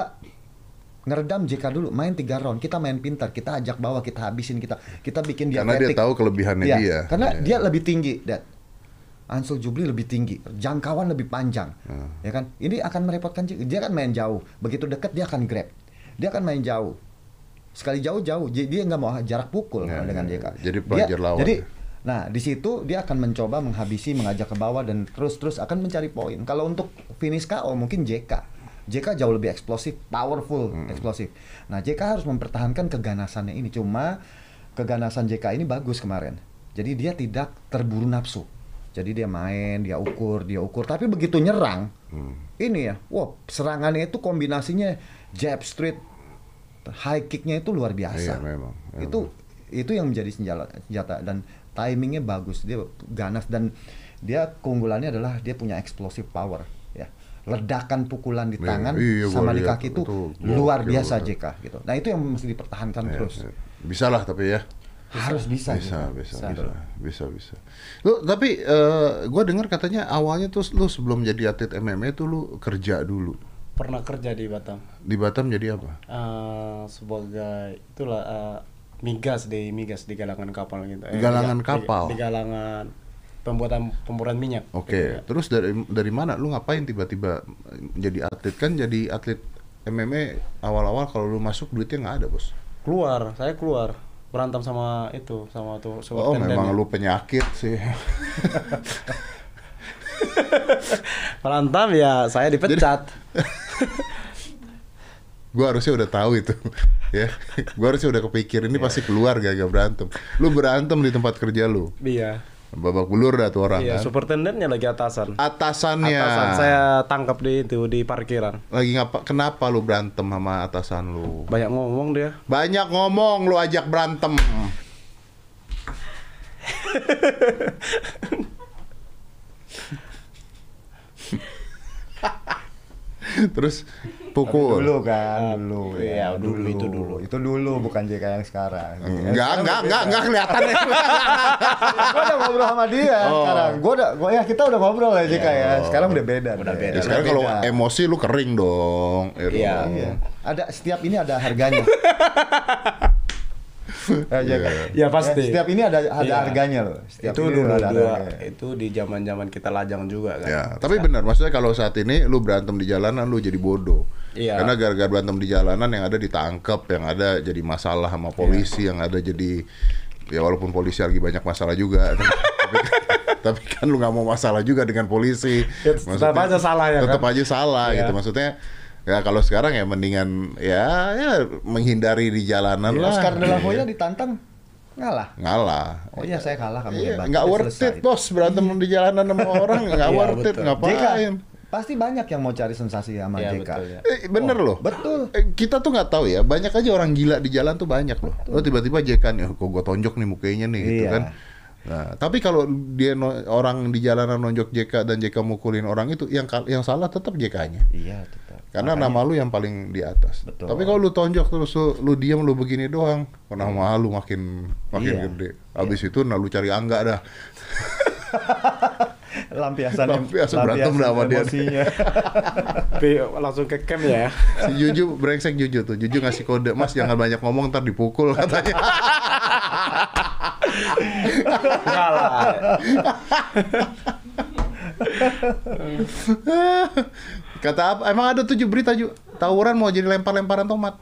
ngeredam J K dulu, main tiga round, kita main pintar, kita ajak bawah, kita habisin, kita kita bikin dia karena dia fatigue. tahu kelebihannya Iya, dia. karena Iya. dia lebih tinggi, Dad. Ansul Jubli lebih tinggi, jangkauan lebih panjang, Hmm. ya kan? Ini akan merepotkan J K. Dia kan main jauh, begitu dekat dia akan grab, dia akan main jauh, sekali jauh-jauh, J- dia nggak mau jarak pukul Ya, dengan ya, J K. ya. Jadi Dia- pelajar lawan. Jadi, nah di situ dia akan mencoba menghabisi, mengajak ke bawah dan terus-terus akan mencari poin. Kalau untuk finish K O mungkin J K. J K jauh lebih eksplosif, powerful, Hmm. eksplosif. Nah, J K harus mempertahankan keganasannya ini. Cuma keganasan J K ini bagus kemarin. Jadi dia tidak terburu nafsu. Jadi dia main, dia ukur, dia ukur. Tapi begitu nyerang, Hmm. ini ya, wah serangannya itu kombinasinya jab, straight, high kicknya itu luar biasa. Iya, memang, memang. Itu itu yang menjadi senjata, senjata dan timingnya bagus. Dia ganas dan dia keunggulannya adalah dia punya explosive power. Ya, ledakan pukulan di Iya, tangan iya, gua sama di lihat kaki itu itu luar gokil biasa banget. J K gitu. Nah itu yang mesti dipertahankan Iya, terus. iya. Bisa lah tapi ya. Harus bisa. Bisa, gitu. bisa, Bisa. bisa, bisa, bisa. Lu tapi eh, gua dengar katanya awalnya tuh lu sebelum jadi atlet M M A tuh lu kerja dulu. pernah kerja di Batam. Di Batam jadi apa? Uh, sebagai itulah uh, migas di migas di galangan kapal gitu. Eh, Galangan di, kapal? Di, di galangan pembuatan pembuatan minyak. Oke, okay. Gitu, ya. Terus dari dari mana lu ngapain tiba-tiba jadi atlet? Kan jadi atlet M M A awal-awal kalau lu masuk duitnya nggak ada, Bos. Keluar, saya keluar berantem sama itu sama tuh Oh, memang lu penyakit sih. Berantem ya saya dipecat. Gua harusnya udah tahu itu. Ya. Gua harusnya udah kepikir ini pasti keluar gak berantem. Lu berantem di tempat kerja lu. Iya. Babak belur dah tuh orang Iya, kan. supertendennya lagi atasan. Atasannya. Atasan saya tangkap di itu di parkiran. Lagi ngapa? Kenapa lu berantem sama atasan lu? Banyak ngomong dia. Banyak ngomong lu ajak berantem. Terus pukul. Dulu kan, dulu. Iya, dulu, itu dulu. Itu dulu, bukan J K yang sekarang. Enggak, enggak, enggak, enggak kelihatan. Gue udah ngobrol sama dia Oh. sekarang. Gue udah, gua ya kita udah ngobrol ya J K ya. Sekarang udah beda. Udah deh. beda. Ya, sekarang kalau beda. emosi lu kering dong. Ya Iya. dong. Iya. Ada setiap ini ada harganya. Ya, J K. Ya, pasti. Setiap ini ada ada Iya. harganya loh. Setiap Itu ini dulu ada dua, harganya. itu di zaman-zaman kita lajang juga kan. Ya, tapi benar, maksudnya kalau saat ini lu berantem di jalanan lu jadi bodoh. Iya. Karena gara-gara berantem di jalanan yang ada ditangkap, yang ada jadi masalah sama polisi, yang ada jadi ya walaupun polisi lagi banyak masalah juga. tapi, tapi kan lu nggak mau masalah juga dengan polisi. Ya, tetap aja salah ya Tetap kan? aja salah Iya. gitu. Maksudnya ya kalau sekarang ya mendingan ya ya menghindari di jalanan lah. Oscar de la Hoya ditantang ngalah. Ngalah. Oh iya saya kalah kamu Iya, hebat. nggak Udah worth selesai. it, Bos, berantem di jalanan sama orang nggak Iya, worth it, betul. ngapain? J K pasti banyak yang mau cari sensasi sama Iya, J K. betul, ya. Eh, bener loh. Betul. Eh, kita tuh nggak tahu ya, banyak aja orang gila di jalan tuh banyak loh. Lo tiba-tiba J K nih, kok gue tonjok nih mukanya nih gitu Iya. kan. Nah, tapi kalau dia no- orang di jalanan nonjok J K dan J K mukulin orang itu, yang kal- yang salah tetap J K-nya. Iya tetap. Karena nama lu yang paling di atas. Betul. Tapi kalau lu tonjok terus lu, lu diam lu begini doang, nama lu makin makin Iya. gede. Abis itu nah lu cari angga dah. Lampiasan Lampiasan berantem sama dia. emosinya. Tapi langsung ke camp ya. Si Juju brengsek Juju tuh. Juju ngasih kode, "Mas jangan banyak ngomong ntar dipukul," katanya. Enggak lah. Kata apa? Emang ada tujuh berita Ju. Tawuran mau jadi lempar-lemparan tomat.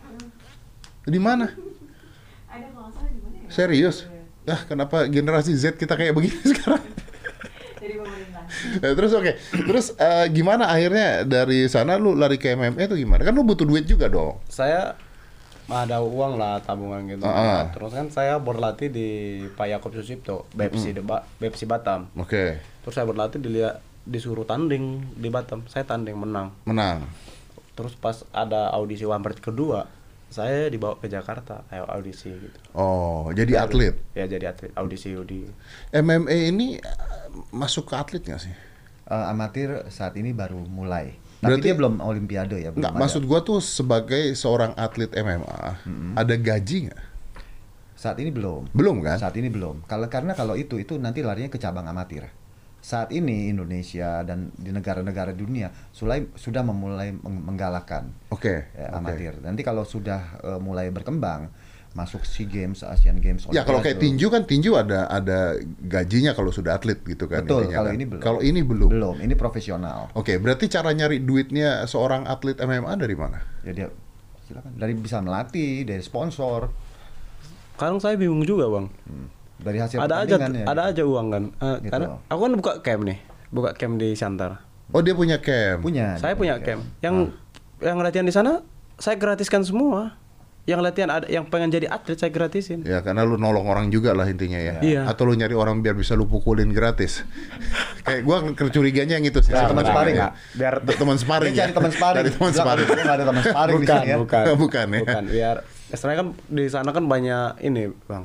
Di mana? Ada kalau nggak salah di mana ya? Serius? Ah, kenapa generasi Z kita kayak begini sekarang? Dari pemerintah. Eh, terus oke, terus eh, gimana akhirnya dari sana lu lari ke M M A itu gimana? Kan lu butuh duit juga dong. Saya ada uang lah tabungan gitu. Ah, ah. Terus kan saya berlatih di Pak Yakob Susipto, B F C de Ba- B F C Batam. Oke, Terus saya berlatih dilihat disuruh tanding di Batam. Saya tanding menang. menang. Terus pas ada audisi Wambert kedua, saya dibawa ke Jakarta kayak audisi gitu. Oh, jadi atlet. Ya jadi atlet audisi di M M A ini eh, masuk ke atlet nggak sih? Eh, amatir saat ini baru mulai. Tapi Berarti- dia belum olimpiade ya, belum Nggak, ada. maksud gua tuh sebagai seorang atlet M M A, ada gaji nggak? Saat ini belum. Belum kan? Saat ini belum. Kalau karena kalau itu itu nanti larinya ke cabang amatir. Saat ini Indonesia dan di negara-negara dunia sulai, sudah memulai meng- menggalakkan Oke. ya, oke. amatir. Nanti kalau sudah eh, mulai berkembang masuk SEA Games, Asian Games. Ya kalau kayak Olimpiade, tinju kan tinju ada ada gajinya kalau sudah atlet gitu kan. Betul, intinya kalau kan. ini belum. Kalau ini belum. belum. Ini profesional. Oke, berarti cara nyari duitnya seorang atlet M M A dari mana? Ya dia silakan dari bisa melatih, dari sponsor, Kadang saya bingung juga, Bang. dari hasil Ada aja pertandingan ya. ada aja uang kan. Eh, Gitu. Karena aku kan buka camp nih. Buka camp di Siantar. Oh, dia punya camp. Punya. Saya dia punya camp. Yang yang latihan di sana saya gratiskan semua. Yang latihan ada yang pengen jadi atlet saya gratisin. Ya karena lu nolong orang juga lah intinya ya. Iya. Atau lu nyari orang biar bisa lu pukulin gratis. Kayak gua curiganya yang itu sih. Nah, teman sebenarnya. sparring, Ya. Kak. Biar teman sparring. Dia cari teman sparring. Cari teman Bilang, sparring. "Gua nggak ada teman sparring di bukan, sini ya." bukan, Bukan ya? bukan. Biar sebenarnya kan di sana kan banyak ini, Bang.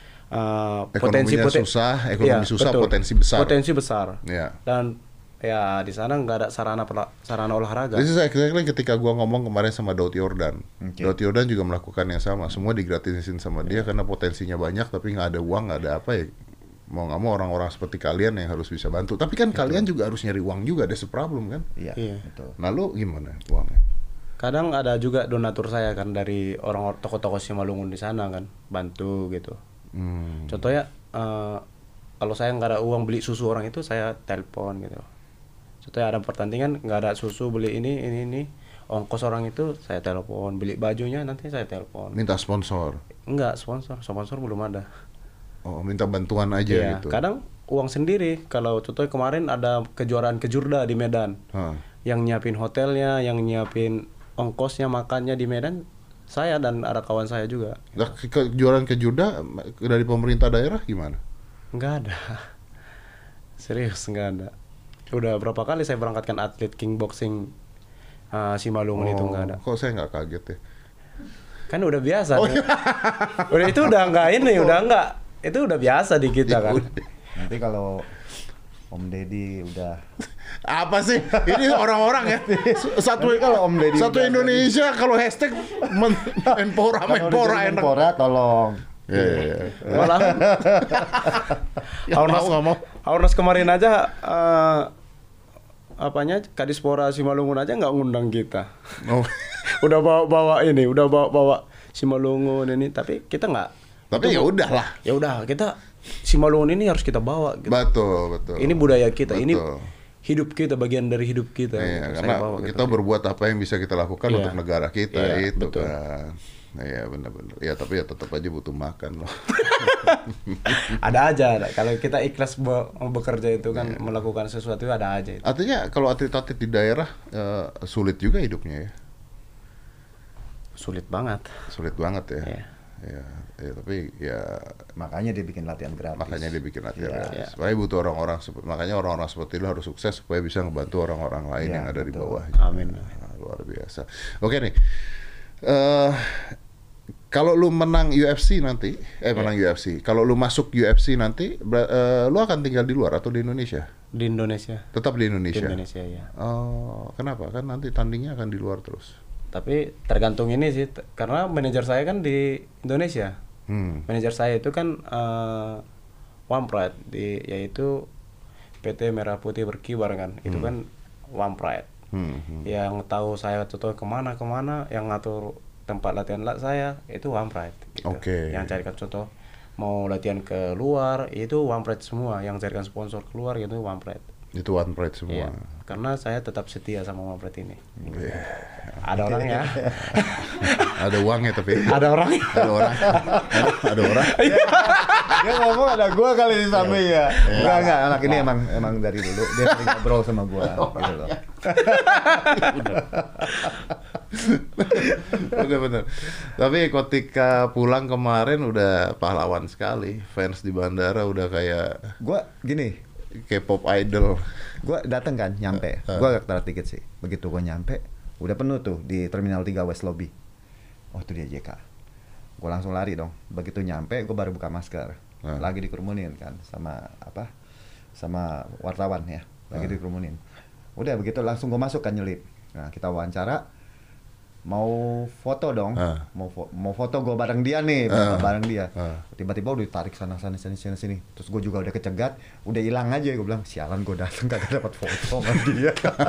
Eh, Ekonominya poten- susah, ekonomi Iya, susah, betul. potensi besar. Potensi besar. Ya. Dan ya di sana nggak ada sarana perla- sarana olahraga. This is exactly ketika gua ngomong kemarin sama Daud Yordan. Oke. Daud Yordan juga melakukan yang sama. Semua digratisin sama dia karena potensinya banyak tapi nggak ada uang, nggak ada apa ya. Mau nggak mau orang-orang seperti kalian yang harus bisa bantu. Tapi kan kalian juga harus nyari uang juga, ada problem kan? Iya, Iya. betul. Nah lu gimana uangnya? kadang ada juga donatur saya kan dari orang toko-toko Simalungun di sana kan, bantu gitu. Hmm. Contohnya eh, kalau saya nggak ada uang beli susu orang itu, saya telepon gitu. Contohnya ada pertandingan nggak ada susu, beli ini ini ini, ongkos orang itu saya telepon, beli bajunya nanti saya telepon. Minta sponsor. Enggak, sponsor, sponsor belum ada. Oh, minta bantuan aja Iya, gitu. kadang uang sendiri. Kalau contohnya kemarin ada kejuaraan kejurda di Medan, Hah. yang nyiapin hotelnya, yang nyiapin ongkosnya makannya di Medan, saya dan ada kawan saya juga. Nah, ke- kejuaraan kejurda dari pemerintah daerah gimana? Nggak ada. Serius nggak ada. Udah berapa kali saya berangkatkan atlet kickboxing uh, Simalungun itu nggak ada. Kok saya nggak kaget ya? Kan udah biasa. tuh. Udah itu udah nggak ini, udah nggak. Itu udah biasa di kita kan. Nanti kalau Om Deddy udah Apa sih? Ini orang-orang ya. Satu Nanti kalau Om Deddy satu udah Indonesia kalau hashtag men- Menpora kalau udah Menpora jadi enak. Menpora tolong. Ya, ya, ya. Malah Ya, Aurnas, mau nggak mau. Aurnas kemarin aja eh, apanya Kadispora Simalungun aja nggak ngundang kita. Oh. Udah bawa-bawa ini, udah bawa-bawa Simalungun ini, tapi kita nggak. Tapi ya udahlah. Ya udah, kita Simalungun ini harus kita bawa gitu. Betul, betul. Ini budaya kita, ini Betul. hidup kita, bagian dari hidup kita. Iya, Saya karena bawa gitu. kita berbuat apa yang bisa kita lakukan Iya. untuk negara kita Iya, itu betul. kan. Nah, iya benar-benar. Ya tapi ya tetap aja butuh makan loh. Ada aja, kalau kita ikhlas be- bekerja itu kan, Iya. melakukan sesuatu ada aja itu. Artinya kalau atlet-atlet di daerah eh, sulit juga hidupnya ya. Sulit banget. Sulit banget ya. Iya. Ya, ya, tapi ya Makanya dia bikin latihan gratis. makanya dia bikin latihan. Iya. gratis. Supaya butuh orang-orang sep- makanya orang-orang seperti lu harus sukses supaya bisa ngebantu orang-orang lain Iya, yang ada di betul. bawah. Amin. Nah, luar biasa. Oke nih. Eh kalau lu menang U F C nanti, eh menang U F C. Kalau lu masuk U F C nanti, ber- eh, lu akan tinggal di luar atau di Indonesia? Di Indonesia. Tetap di Di Indonesia. Indonesia ya. Oh, kenapa? Kan nanti tandingnya akan di luar terus. Tapi tergantung ini sih, t- karena manajer saya kan di Indonesia. Hmm. Manajer saya itu kan eh, One Pride, di, yaitu P T Merah Putih Berkibar kan. Itu kan One Pride. Hmm. hmm. Yang tahu saya contoh kemana kemana, yang ngatur tempat latihan lah saya itu One Pride. Gitu. Oke. Yang carikan contoh mau latihan ke luar itu One Pride semua. Yang carikan sponsor keluar itu One Pride. Itu One Pride semua. Iya. Karena saya tetap setia sama One Pride ini. Iya. Ada orangnya. Ada uangnya tapi. Ada orangnya. Ada orang. Ada, ada orang. Dia ngomong ada gua kali di samping ya. Enggak enggak, anak ini emang emang dari dulu dia sering ngobrol sama gua gitu loh. Bener-bener. Tapi ketika pulang kemarin udah pahlawan sekali. Fans di bandara udah kayak Gua gini, K-pop idol. gua datang kan, nyampe. Gua gak ketar tiket sih. Begitu gua nyampe, udah penuh tuh di Terminal tiga West Lobby. Oh, itu dia J K. Gua langsung lari dong. Begitu nyampe, gua baru buka masker. Hmm. Lagi dikerumunin kan sama apa? Sama wartawan ya. Lagi Hmm. dikerumunin. Udah begitu langsung gua masuk kan nyelip. Nah, kita wawancara. Mau foto dong, Ah. mau fo- mau foto gue bareng dia nih, Ah. bareng dia. Ah. Tiba-tiba udah ditarik sana sana sini sini sini. Terus gue juga udah kecegat, udah hilang aja. Gue bilang sialan gue dateng kagak dapat foto sama dia.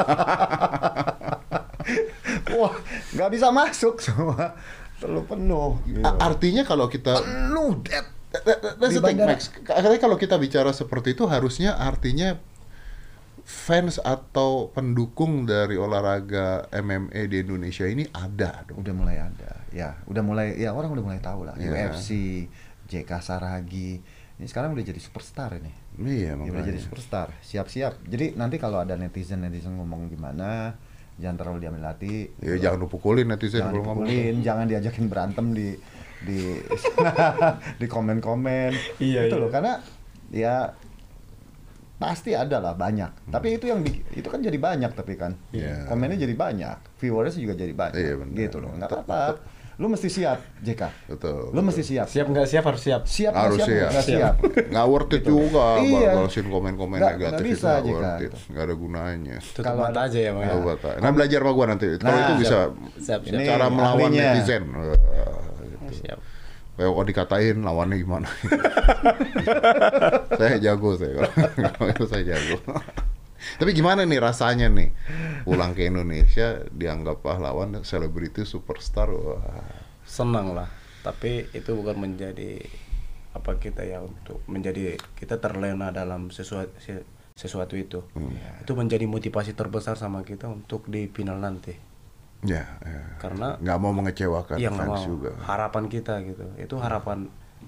Wah, nggak bisa masuk semua, terlalu penuh. Gitu. A- Artinya kalau kita Penuh, Dad. That's Di the thing, bandara. Max. Katanya kalau kita bicara seperti itu harusnya artinya fans atau pendukung dari olahraga M M A di Indonesia ini ada dong. Udah mulai ada, ya, udah mulai, ya orang udah mulai tahu lah. Iya. U F C, J K Saragi, ini sekarang udah jadi superstar ini. Iya, Ya, udah makanya. jadi superstar, siap-siap. Jadi nanti kalau ada netizen netizen ngomong gimana, jangan terlalu diambil hati. Ya jangan lu pukulin netizen jangan kalau ngomong. dipukulin, jangan diajakin berantem di di di komen-komen. Iya, Itu iya. loh, karena ya pasti ada lah banyak. Tapi itu yang di- itu kan jadi banyak tapi kan. Iya. Komennya jadi banyak, viewersnya juga jadi banyak. Iya, benar. Gitu loh. Enggak apa-apa. Lu mesti siap, J K. Betul. Lu mesti siap. Siap nggak siap harus siap. Siap nggak Harus siap, siap. nggak siap. Nggak worth it juga Iya. balasin komen-komen Nggak- negatif nggak itu bisa, nggak J K, worth it. gitu. Nggak ada gunanya. Tutup Kalau mata ada- aja ya bang. Nah, buat Nah, belajar sama gua nanti. Kalau Nah, itu bisa Siap, siap. Ini cara melawan ahlinya. netizen. Wah, gitu. Siap. Kayak kalau dikatain lawannya gimana? Saya jago saya kalau kalau itu saya jago. Tapi gimana nih rasanya nih pulang ke Indonesia dianggap pahlawan, selebriti, superstar? Wah. Senang lah, tapi itu bukan menjadi apa kita ya untuk menjadi kita terlena dalam sesuatu sesuatu itu. Hmm. Itu menjadi motivasi terbesar sama kita untuk di final nanti. Ya, ya. Karena nggak mau mengecewakan iya, fans mau. juga. Harapan kita gitu, itu harapan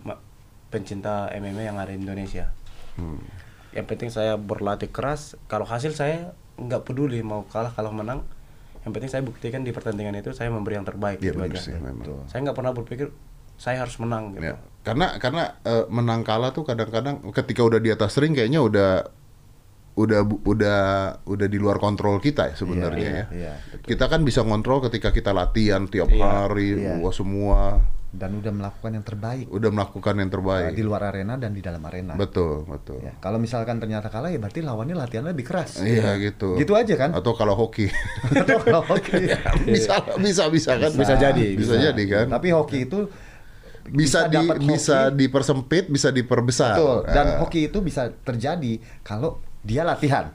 pencinta M M A yang ada di Indonesia. Hmm. Yang penting saya berlatih keras. Kalau hasil saya nggak peduli mau kalah kalau menang. Yang penting saya buktikan di pertandingan itu saya memberi yang terbaik. Iya, gitu benar aja. sih, memang. Saya nggak pernah berpikir saya harus menang gitu. Ya. Karena karena uh, menang kalah tuh kadang-kadang ketika udah di atas ring kayaknya udah udah udah udah di luar kontrol kita ya sebenarnya Iya, ya. iya, Kita kan bisa kontrol ketika kita latihan tiap Iya, hari, iya. wah semua Dan udah melakukan yang terbaik udah melakukan yang uh, terbaik. di luar arena dan di dalam arena. Betul, betul. Ya, kalau misalkan ternyata kalah ya berarti lawannya latihannya lebih keras. Iya gitu. Gitu aja kan? Atau kalau hoki. Atau kalau hoki. bisa bisa bisa kan? Bisa jadi, Bisa, bisa. jadi kan? Tapi hoki itu bisa di dapat hoki. bisa dipersempit, bisa diperbesar. Betul. Dan Ah. hoki itu bisa terjadi kalau dia latihan.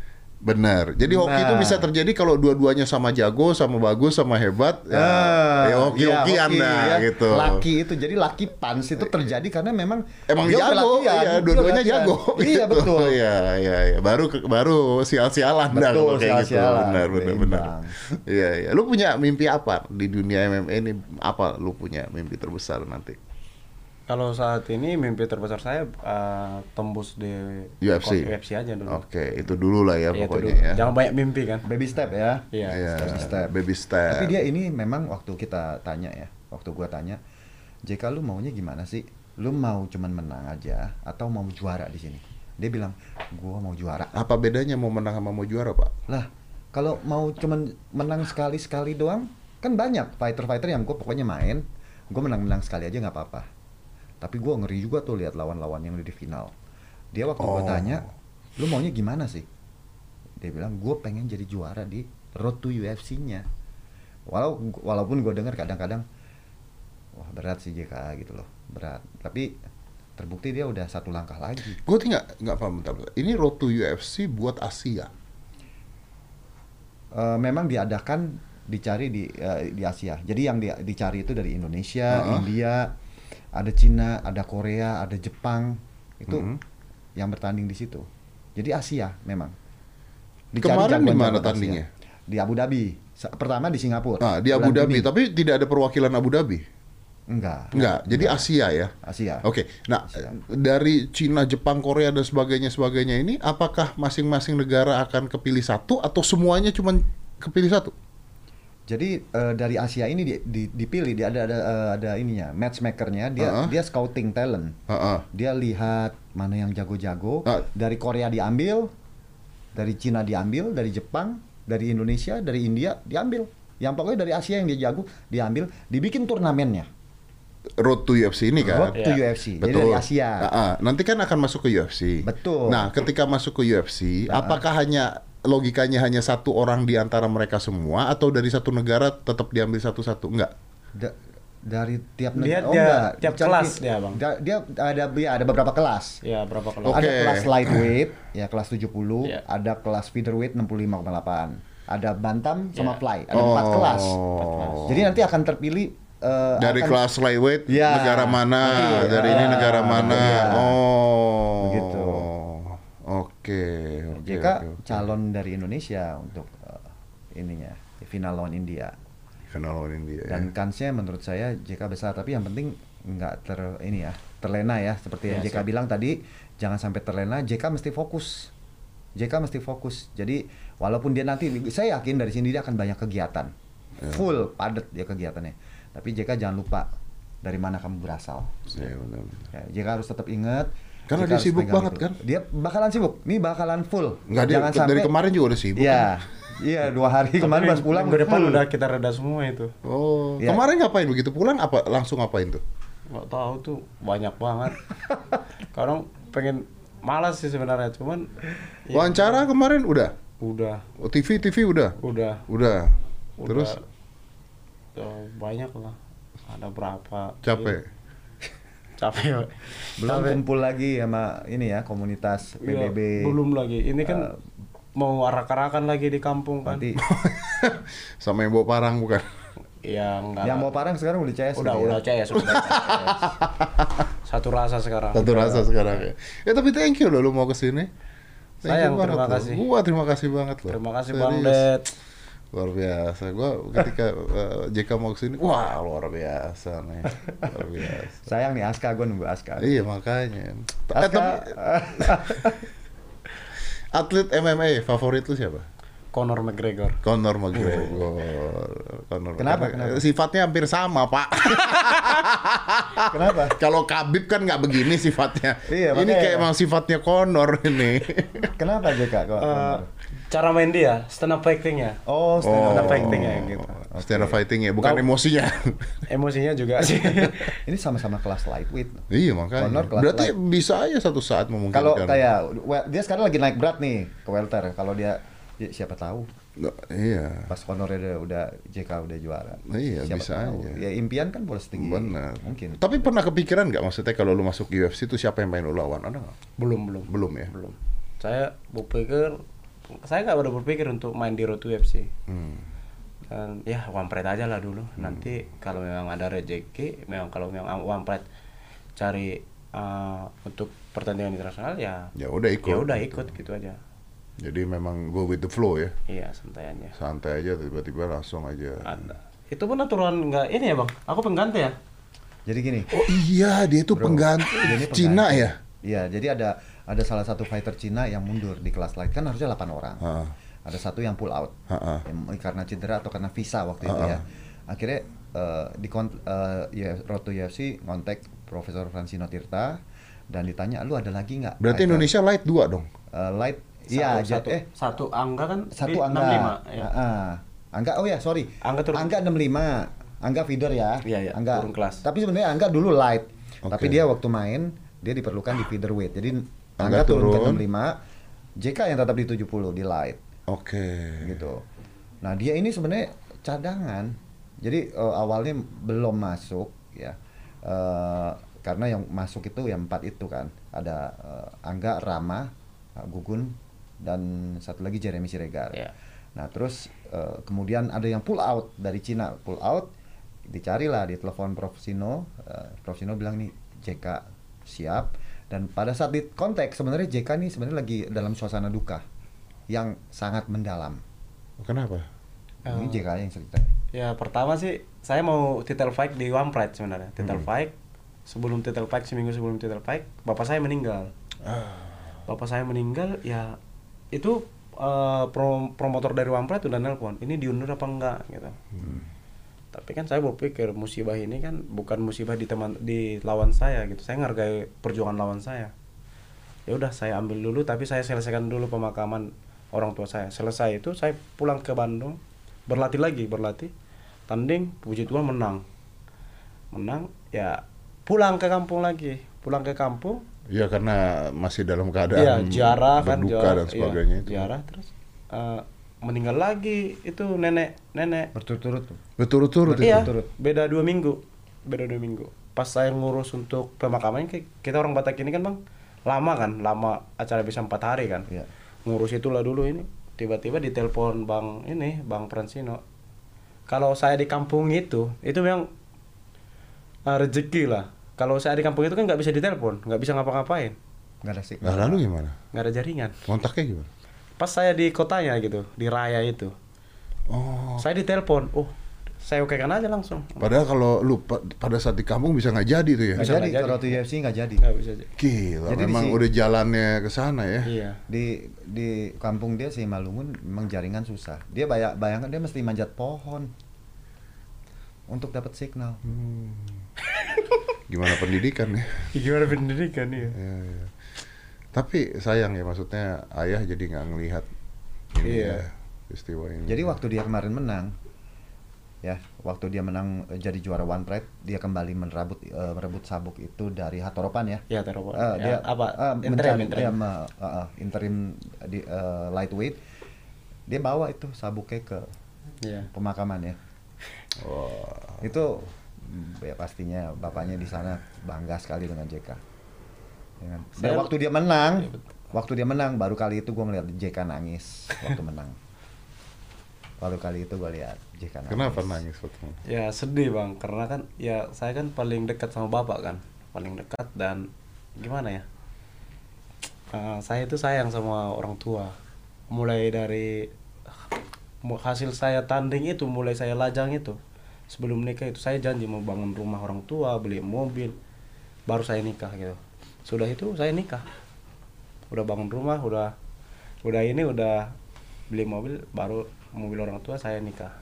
Benar. Jadi hoki itu Nah. bisa terjadi kalau dua-duanya sama jago, sama bagus, sama hebat. Ya, Ah, ya hoki-hokian iya, dah hoki, ya. gitu. Laki itu jadi laki punch itu terjadi karena memang Emang dia udah jago, latihan, ya dia dua-duanya latihan. jago. Iya gitu. betul. Iya, iya, iya. Baru ke- baru sial-sialan dah Betul, kalau kayak gitu. sial-sialan. Benar, benar, benar. Berimbang. Iya, iya. Lu punya mimpi apa di dunia M M A ini? Apa lu punya mimpi terbesar nanti? Kalau saat ini mimpi terbesar saya uh, tembus di U F C. U F C aja dulu. Oke, itu dulu lah ya Iya, itu pokoknya dulu. ya. Jangan banyak mimpi kan. Baby step ya. Iya. Iya, Baby step. baby step. Tapi dia ini memang waktu kita tanya ya, waktu gua tanya, J K lu maunya gimana sih? Lu mau cuman menang aja atau mau juara di sini? Dia bilang, gua mau juara. Apa bedanya mau menang sama mau juara, Pak? Lah, kalau mau cuman menang sekali-sekali doang, kan banyak fighter-fighter yang gua pokoknya main, gua menang-menang sekali aja nggak apa-apa. Tapi gua ngeri juga tuh lihat lawan-lawan yang udah di final. Dia waktu Oh. gua tanya, lu maunya gimana sih? Dia bilang, gua pengen jadi juara di Road to U F C-nya. Walau walaupun gua dengar kadang-kadang, wah berat sih J K gitu loh, berat. Tapi terbukti dia udah satu langkah lagi. Gue nggak nggak paham bentar, bentar. Ini Road to U F C buat Asia. Uh, memang diadakan dicari di uh, di Asia. Jadi yang di, dicari itu dari Indonesia, Uh-huh. India, ada Cina, ada Korea, ada Jepang. Itu Mhm. yang bertanding di situ. Jadi Asia memang. Kemarin di mana jagoan-jagoan tandingnya? Asia. Di Abu Dhabi. Sa- Pertama di Singapura. Nah, di Abu Bulan Dhabi, Juni. tapi tidak ada perwakilan Abu Dhabi. enggak. Enggak, jadi Asia ya. Asia. Oke, nah Asia. dari Cina, Jepang, Korea dan sebagainya sebagainya ini, apakah masing-masing negara akan kepilih satu atau semuanya cuma kepilih satu? Jadi eh, dari Asia ini di, di- dipilih dia ada ada eh, ada ininya, matchmakernya dia Uh-uh. dia scouting talent. Heeh. Dia lihat mana yang jago-jago. Ah. Dari Korea diambil, dari Cina diambil, dari Jepang, dari Indonesia, dari India diambil. Yang pokoknya dari Asia yang dia jago diambil, dibikin turnamennya. Road to U F C ini kan. Road to Iya. U F C. Jadi Betul. dari Asia. Ah, ah. Nanti kan akan masuk ke U F C. Betul. Nah, ketika masuk ke U F C, Ah. apakah hanya logikanya hanya satu orang di antara mereka semua atau dari satu negara tetap diambil satu-satu? Enggak. Da- dari tiap Dia- negara. dia- enggak. tiap Dicari- kelas dia, Bang. da- dia ada ya ada beberapa kelas. Ya, berapa kelas? Oke. Ada kelas lightweight, ya kelas tujuh puluh, Iya. ada kelas featherweight enam puluh lima koma delapan. Ada bantam sama Iya. fly, ada empat kelas. Oh. Jadi nanti akan terpilih eh, Dari akan- kelas lightweight Ya. negara mana, Nanti, dari ya. ini negara mana. Iya. Oh. Begitu. Oke, oke. J K oke, oke. calon dari Indonesia untuk eh, ininya di final lawan India. Kenal lawan India. Dan ya. kansnya menurut saya J K besar, tapi yang penting nggak ter ini ya terlena ya seperti yang Ya, J K siap. bilang tadi, jangan sampai terlena. J K mesti fokus. J K mesti fokus. Jadi walaupun dia nanti, saya yakin dari sini dia akan banyak kegiatan, full padat dia kegiatannya. Tapi J K jangan lupa dari mana kamu berasal. Ya, benar, benar. Ya, J K harus tetap ingat. Karena J K dia harus sibuk pegang banget, itu. kan? Dia bakalan sibuk. Nih bakalan full. Nggak, dia Jangan dari sampai- kemarin juga udah sibuk. Iya, kan? iya dua hari kemarin pas pulang minggu depan full. udah kita reda semua itu. Oh, Ya. kemarin ngapain begitu pulang apa langsung ngapain tuh? Nggak tahu tuh banyak banget. Kadang pengen malas sih sebenarnya, cuman ya, Wawancara kemarin udah. udah, Oh, T V T V udah. udah, Udah. udah. Terus Oh, banyak lah. Ada berapa? capek. Capek. Pak. Belum Capek. kumpul lagi sama ini ya komunitas P B B. Iya, belum lagi. Ini kan eh, mau arak-arakan lagi di kampung kan. Nanti Sama yang bawa parang bukan? Ya enggak. yang mau parang sekarang udah C S. udah gitu udah ya. C S sudah C S. Satu rasa sekarang. Satu rasa sekarang ya. Ya tapi thank you loh lu mau kesini. Thank Sayang, you banget terima loh. kasih. Gua terima kasih banget loh. Terima kasih Serius. Bang Det. Luar biasa. Gua ketika uh, J K mau kesini, wah luar biasa nih. Luar biasa. Sayang nih Aska, gue nunggu Aska. Iya makanya. Eh, Aska, tapi atlet M M A favorit lu siapa? Conor McGregor. Conor McGregor. Conor Kenapa, McGregor. kenapa? Sifatnya hampir sama, Pak. kenapa? Kalau Khabib kan nggak begini sifatnya. Iya, ini makanya. kayak emang sifatnya Conor ini. Kenapa J K? Kok? Eh, cara main dia, stand up fighting-nya. oh, stand up. Stand up fighting-nya gitu. Stand up fighting ya, bukan Tahu. emosinya. Emosinya juga sih. Ini sama-sama kelas lightweight. Iya makanya. Conor kelas Berarti light. bisa aja satu saat memungkinkan. Kalau kayak well, dia sekarang lagi naik berat nih ke welter. Kalau dia ya, siapa tahu Nggak, iya. pas Conor udah, udah J K udah juara. Iya, Siapa bisa tahu. aja. Ya impian kan boleh setinggi. Benar. Mungkin. Tapi pernah kepikiran nggak maksudnya kalau lu masuk U F C itu siapa yang pengen lu lawan? Ada nggak? belum belum. Belum ya. Belum. Saya berpikir, saya nggak udah berpikir untuk main di Road to U F C. Hmm. Dan ya wampret aja lah dulu. Nanti kalau memang ada rezeki, memang kalau memang wampret cari uh, untuk pertandingan internasional ya. Ya udah ikut. Ya udah ikut gitu aja. Jadi memang go with the flow ya. Iya santai aja. Santai aja tiba-tiba langsung aja. Ada. Itu pun aturan nggak ini ya bang. Aku pengganti ya. Jadi gini. Oh iya, dia itu Bro, pengganti dia ini Cina pengganti. ya? Iya, jadi ada ada salah satu fighter Cina yang mundur di kelas light kan harusnya delapan orang. Ha. Ada satu yang pull out. Ha-ha. Yang karena cedera atau karena visa waktu itu Ha-ha. ya. Akhirnya eh, di kon eh, ya, Road to U F C ngontek Profesor Francino Tirta dan ditanya lu ada lagi nggak? Berarti fighter?" Indonesia light dua dong. Eh, light Satu, iya satu, ja- eh satu angka kan satu di angga. enam puluh lima, ya. Ah, angga oh ya sorry. Angga turun. Angga enam puluh lima. Angga feeder ya. Iya, iya, Angga turun kelas. Tapi sebenarnya Angga dulu light. Oke. Tapi dia waktu main dia diperlukan di featherweight. Jadi Angga Angga turun, ke turun. enam puluh lima, J K yang tetap di tujuh puluh di light Oke. gitu. Nah, dia ini sebenarnya cadangan. Jadi eh, awalnya belum masuk ya. Eh, karena yang masuk itu yang empat itu kan. Ada eh, Angga, Rama, eh, Gugun dan satu lagi Jeremy Siregar. Iya. Nah, terus eh, kemudian ada yang pull out dari Cina, pull out dicarilah di telepon Prof Sino, eh, Prof Sino bilang nih J K siap dan pada saat di kontak sebenarnya J K nih sebenarnya lagi dalam suasana duka yang sangat mendalam. Kenapa? Ini Oh. J K yang cerita. Ya pertama sih saya mau title fight di One Pride sebenarnya. Title Hmm. fight sebelum title fight seminggu sebelum title fight bapak saya meninggal. Bapak saya meninggal ya itu eh, pro- promotor dari One Pride udah nelpon. Ini diundur apa enggak gitu. Tapi kan saya berpikir musibah ini kan bukan musibah di teman di lawan saya gitu. Saya menghargai perjuangan lawan saya. Ya udah saya ambil dulu tapi saya selesaikan dulu pemakaman orang tua saya. Selesai itu saya pulang ke Bandung, berlatih lagi, berlatih. Tanding, puji Tuhan menang. Menang, ya pulang ke kampung lagi. Pulang ke kampung, Iya karena masih dalam ya keadaan jarah kan, berduka jarah, dan sebagainya iya, itu. jarah terus eh, meninggal lagi itu nenek nenek. Berturut-turut tuh. Berturut-turut itu. Iya, Berturut-turut. beda dua minggu, beda dua minggu. Pas saya ngurus untuk pemakaman, kayak kita orang Batak ini kan bang, lama kan, lama acara bisa empat hari kan. Iya. Ngurus itulah dulu ini, tiba-tiba ditelepon bang ini, bang Francino. Kalau saya di kampung itu, itu memang uh, rezeki lah. Kalau saya di kampung itu kan nggak bisa ditelepon, nggak bisa ngapa-ngapain, Nggak ada sih. Nah lalu gimana? nggak ada jaringan. Kontaknya gimana? Pas saya di kotanya gitu, di raya itu, Oh. saya ditelepon, oh saya okekan aja langsung. Padahal kalau lu pa- pada saat di kampung bisa nggak jadi tuh ya. Nggak Bisa jadi, nggak jadi. kalau tuh U F C nggak jadi. Nggak bisa aja. Gila, Jadi di memang si- udah jalannya ke sana ya. Iya. Di di kampung dia si Malungun memang jaringan susah. Dia bayang, bayangkan dia mesti manjat pohon untuk dapat signal. Hmm. Gimana pendidikan ya? Gimana pendidikan ya? Ya, ya. Tapi sayang ya maksudnya ayah jadi nggak ngelihat ini Iya. ya, peristiwa ini. Jadi waktu dia kemarin menang, ya, waktu dia menang eh, jadi juara One Pride, dia kembali merebut eh, merebut sabuk itu dari Hatoropan ya. Ya taruh Eh, dia ya, apa? eh, interim, mencari- interim. dia me- eh, eh, interim di eh, lightweight. Dia bawa itu sabuknya ke Iya. pemakaman ya. Wah. Itu mm, ya pastinya bapaknya di sana bangga sekali dengan J K. Ya kan? Dan Saya- waktu dia menang, Waktu dia menang, baru kali itu gue ngeliat J K nangis waktu menang. Baru kali itu gue lihat J K nangis. Kenapa nangis waktu itu? Ya sedih bang, karena kan ya saya kan paling dekat sama bapak kan, paling dekat dan gimana ya? Uh, saya itu sayang sama orang tua. Mulai dari hasil saya tanding itu, mulai saya lajang itu, sebelum nikah itu saya janji mau bangun rumah orang tua, beli mobil, baru saya nikah gitu. Sudah itu saya nikah. Udah bangun rumah, udah udah ini udah beli mobil, baru mobil orang tua saya nikah.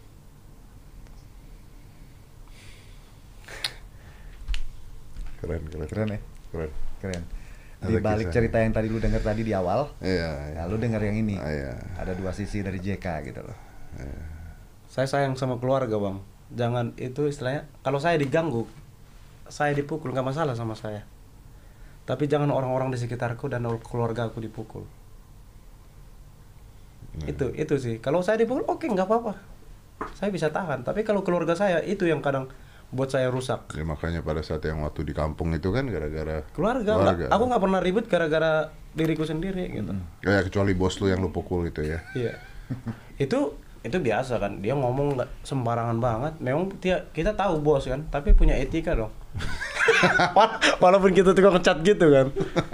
Keren, keren. Keren ya? Keren. Keren. Ada Di balik kisah. cerita yang tadi lu denger tadi di awal, Iya, iya. ya lu denger yang ini. Ah, iya. Ada dua sisi dari J K gitu loh. Saya sayang sama keluarga bang. Jangan itu istilahnya, kalau saya diganggu, saya dipukul nggak masalah sama saya. Tapi jangan orang-orang di sekitarku dan keluarga aku dipukul. Hmm. Itu itu sih. Kalau saya dipukul, oke nggak apa-apa. Saya bisa tahan. Tapi kalau keluarga saya itu yang kadang buat saya rusak. Ya, makanya pada saat yang waktu di kampung itu kan gara-gara Keluarga, nggak- aku nggak pernah ribut gara-gara diriku sendiri gitu. Ya kecuali bos lu yang lu pukul itu ya. Iya. itu itu biasa kan. Dia ngomong nggak sembarangan banget. Memang dia, kita tahu bos kan, tapi punya etika dong. Wala- Walaupun kita tukang ngecat gitu kan.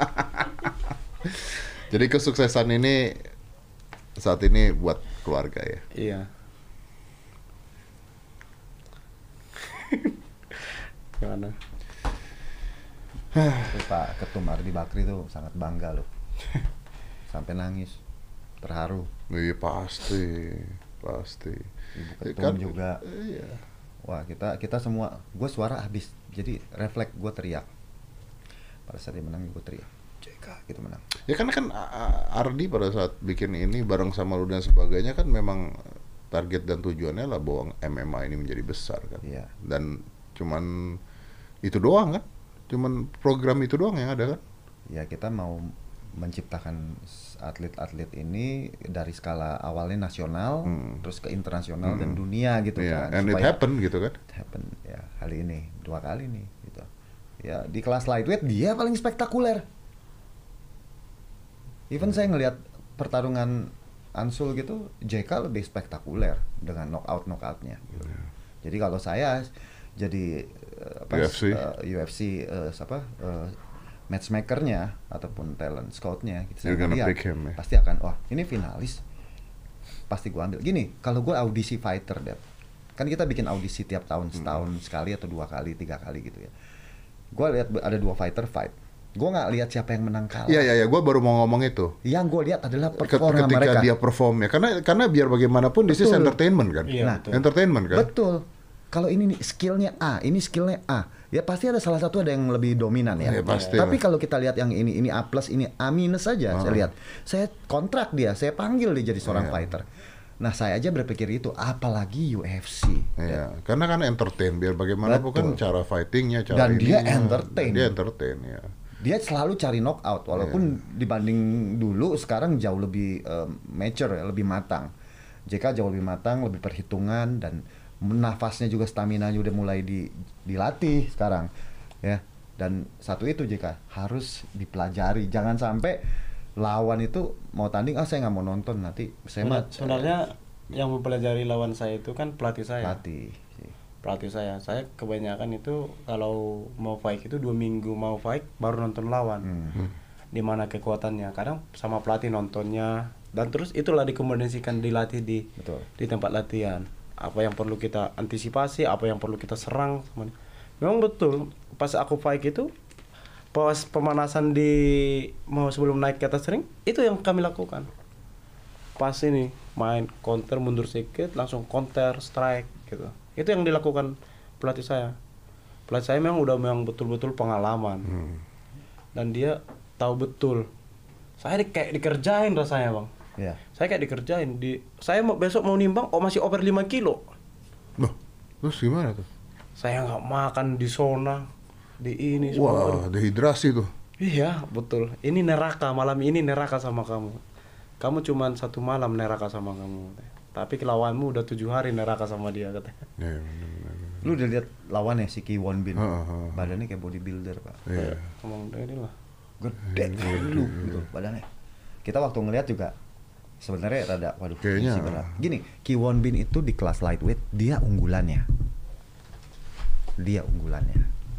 Jadi kesuksesan ini saat ini buat keluarga ya. Iya. Gimana? Terus Pak Ketum Ardi Bakri tuh sangat bangga loh. Sampai nangis. Terharu. Iya pasti, pasti. Ibu Ya Ketum kan, juga. Iya. Wah, kita kita semua, gue suara habis. Jadi refleks gue teriak. Pada saat dia menang gue teriak. J K gitu menang. Ya karena kan A- A- Ardi pada saat bikin ini bareng sama lu dan sebagainya kan memang target dan tujuannya lah bahwa M M A ini menjadi besar kan. Iya. Dan cuman itu doang kan? Cuman program itu doang yang ada kan? Ya kita mau menciptakan s- atlet-atlet ini dari skala awalnya nasional, Hmm. terus ke internasional dan dunia gitu Iya, kan. and it Supaya- happen gitu kan? It happen ya kali ini, dua kali nih gitu. Ya di kelas lightweight dia paling spektakuler. Even saya ngelihat pertarungan Ansul gitu, J K lebih spektakuler dengan knockout knockoutnya. Gitu. Jadi kalau saya jadi eh, apa, U F C. eh, U F C eh, apa eh, matchmakernya ataupun talent scoutnya, gitu, You're saya gonna lihat, pick him, ya? pasti akan wah ini finalis, pasti gua ambil. Gini, kalau gua audisi fighter, Dad, kan kita bikin audisi tiap tahun, setahun sekali atau dua kali, tiga kali gitu ya. Gua lihat ada dua fighter fight. Gue nggak lihat siapa yang menang kalah. Iya iya iya, gue baru mau ngomong itu. Yang gue lihat adalah Ket- performa Ketika mereka. dia perform ya, karena karena biar bagaimanapun this is Betul. entertainment kan. Iya, Nah, betul. Entertainment kan. Betul. Kalau ini nih skillnya A, ini skillnya A, ya pasti ada salah satu ada yang lebih dominan ya. Ya, pasti Tapi lah. kalau kita lihat yang ini, ini A plus, ini A minus saja. Saya lihat, saya kontrak dia, saya panggil dia jadi seorang Iya. fighter. Nah saya aja berpikir itu, apalagi U F C. Iya, karena kan entertain biar bagaimanapun kan Betul. cara fightingnya, cara Dan dia ininya. entertain. Dia entertain ya. Dia selalu cari knockout, walaupun dibanding dulu sekarang jauh lebih eh, mature ya, lebih matang. J K jauh lebih matang, lebih perhitungan, dan nafasnya juga, stamina-nya udah mulai di, dilatih sekarang, ya. Dan satu itu J K harus dipelajari, jangan sampai lawan itu mau tanding, ah saya nggak mau nonton nanti. Saya mah Sebenarnya yang mempelajari lawan saya itu kan pelatih saya. latih. Pelatih saya. Saya kebanyakan itu kalau mau fight itu dua minggu mau fight baru nonton lawan. Hmm. Di mana kekuatannya. Kadang sama pelatih nontonnya, dan terus itulah dikombinasikan dilatih di Betul. di tempat latihan. Apa yang perlu kita antisipasi, apa yang perlu kita serang. Memang betul. Pas aku fight itu, pas pemanasan di mau sebelum naik ke atas ring, itu yang kami lakukan. Pas ini main counter, mundur sedikit, langsung counter strike gitu. Itu yang dilakukan pelatih saya. Pelatih saya memang udah memang betul-betul pengalaman. Hmm. Dan dia tahu betul. Saya di, kayak dikerjain rasanya, Bang. Ya. Saya kayak dikerjain di saya mau besok mau nimbang, oh masih over lima kilo. Loh, terus gimana tuh? Saya nggak makan di zona, di ini semua. Wah, dehidrasi tuh. Iya, betul. Ini neraka, malam ini neraka sama kamu. Kamu cuman satu malam neraka sama kamu. Tapi lawanmu udah tujuh hari neraka sama dia katanya. Iya, bener, bener, bener. Lu udah lihat lawannya si Ki Won Bin, Ha, ha, ha. badannya kayak bodybuilder Pak. Iya. Ngomong ini lah. gede lu gitu badannya. Kita waktu ngelihat juga sebenarnya rada waduh Kayaknya. isi berat. Gini, Kwon Bin itu di kelas lightweight dia unggulannya. Dia unggulannya.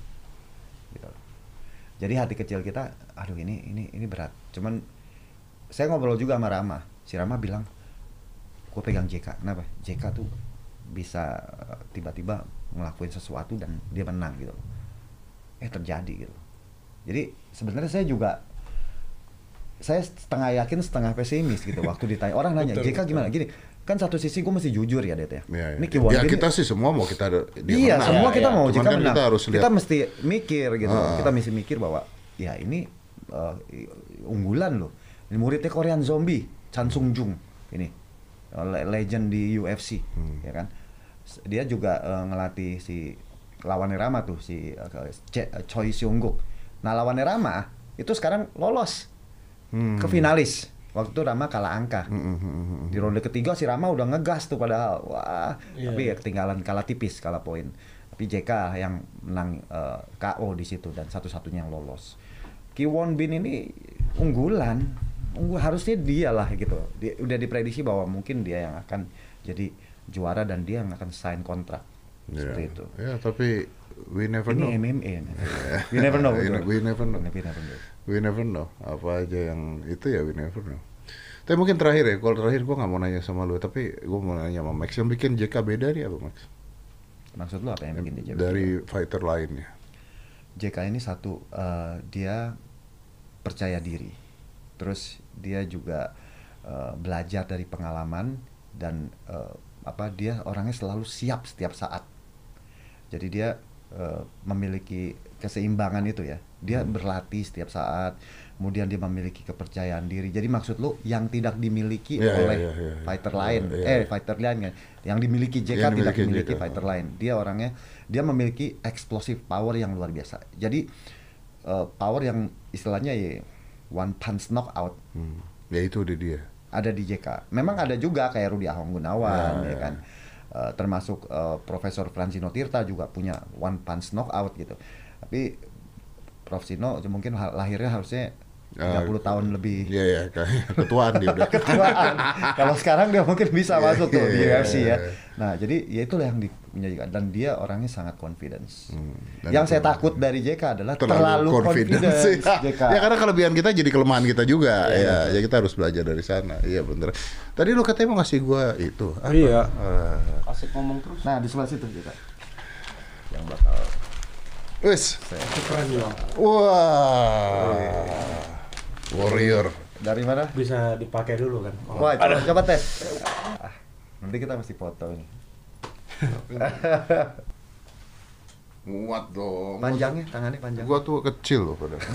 Gitu. Jadi hati kecil kita, aduh ini ini ini berat. Cuman saya ngobrol juga sama Rama. Si Rama bilang, "Gue pegang J K." Kenapa? J K tuh bisa uh, tiba-tiba ngelakuin sesuatu dan dia menang gitu. Eh terjadi gitu. Jadi sebenarnya saya juga saya setengah yakin setengah pesimis gitu waktu ditanya orang nanya Betul, J K gimana gini kan satu sisi gue mesti jujur ya Det ya, Ya, ya. ini Kwon Ya, Bin kita sih semua mau kita ada- dia iya menang. semua Ya, kita ya. mau Cuman jika kan menang kita harus lihat. kita mesti mikir gitu Ah. kita mesti mikir bahwa ya ini uh, unggulan loh ini muridnya Korean Zombie Chan Sung Jung ini le- legend di U F C Hmm. ya kan S- dia juga uh, ngelatih si lawannya Rama tuh si uh, Ce- uh, Choi Seung-guk. Nah lawannya Rama itu sekarang lolos Hmm. ke finalis. Waktu itu Rama kalah angka. Hmm, hmm, hmm, hmm. Di ronde ketiga si Rama udah ngegas tuh padahal. Wah, Iya. tapi ya ketinggalan kalah tipis, kalah poin. Tapi J K yang menang uh, K O di situ dan satu-satunya yang lolos. Kwon Bin ini unggulan. Unggul harusnya dia lah gitu. Dia, udah diprediksi bahwa mungkin dia yang akan jadi juara dan dia yang akan sign kontrak. Ya. Seperti itu. Ya, tapi we never know. Ini M M A. nih. We never know. We- betul. we never know. We never know. We never know. Apa aja yang itu ya we never know. Tapi mungkin terakhir ya, kalau terakhir gua nggak mau nanya sama lu, tapi gua mau nanya sama Max. Yang bikin J K beda nih apa Max? Maksud lu apa yang bikin dia jadi Dari fighter lainnya. J K ini satu eh, dia percaya diri, terus dia juga eh, belajar dari pengalaman dan eh, apa dia orangnya selalu siap setiap saat. Jadi dia eh, memiliki keseimbangan itu ya. Dia berlatih setiap saat, kemudian dia memiliki kepercayaan diri. Jadi maksud lu yang tidak dimiliki Iya, iya, oleh iya, iya. fighter Iya, lain, iya. eh fighter lain kan, yang dimiliki J K Yang tidak dimiliki dimiliki J K. fighter lain. Dia orangnya dia memiliki explosive power yang luar biasa. Jadi uh, power yang istilahnya ya one punch knockout Hmm. Ya itu di dia. ada di J K. Memang ada juga kayak Rudy Ahong Gunawan Ya, ya ya. kan. Uh, termasuk uh, Profesor Francino Tirta juga punya one punch knockout gitu. Tapi Prof Sino mungkin ha- lahirnya harusnya tiga puluh Ah, tahun lebih Iya ya, kayak ketuaan dia udah. ketuaan. Kalau sekarang dia mungkin bisa Iya, masuk tuh iya, di iya, U F C iya. ya. Nah, jadi ya itulah yang dimenjadikan dan dia orangnya sangat confidence. Hmm, dan Yang itu- saya takut dari J K adalah terlalu, terlalu, confidence, ya. J K. Ya karena kelebihan kita jadi kelemahan kita juga. Iya, ya, ya kita harus belajar dari sana. Iya bener. Tadi lu katanya mau ngasih gua itu. Apa? Iya. Ah. Asik ngomong terus. Nah, di sebelah situ J K. Yang bakal Wes. saya Keren juga. Wah. Warrior. dari mana? Bisa dipakai dulu kan. Wah, coba, coba tes. Ah, nanti kita mesti foto ini. Muat dong. Panjangnya, tangannya panjang. Gua tuh kecil loh pada.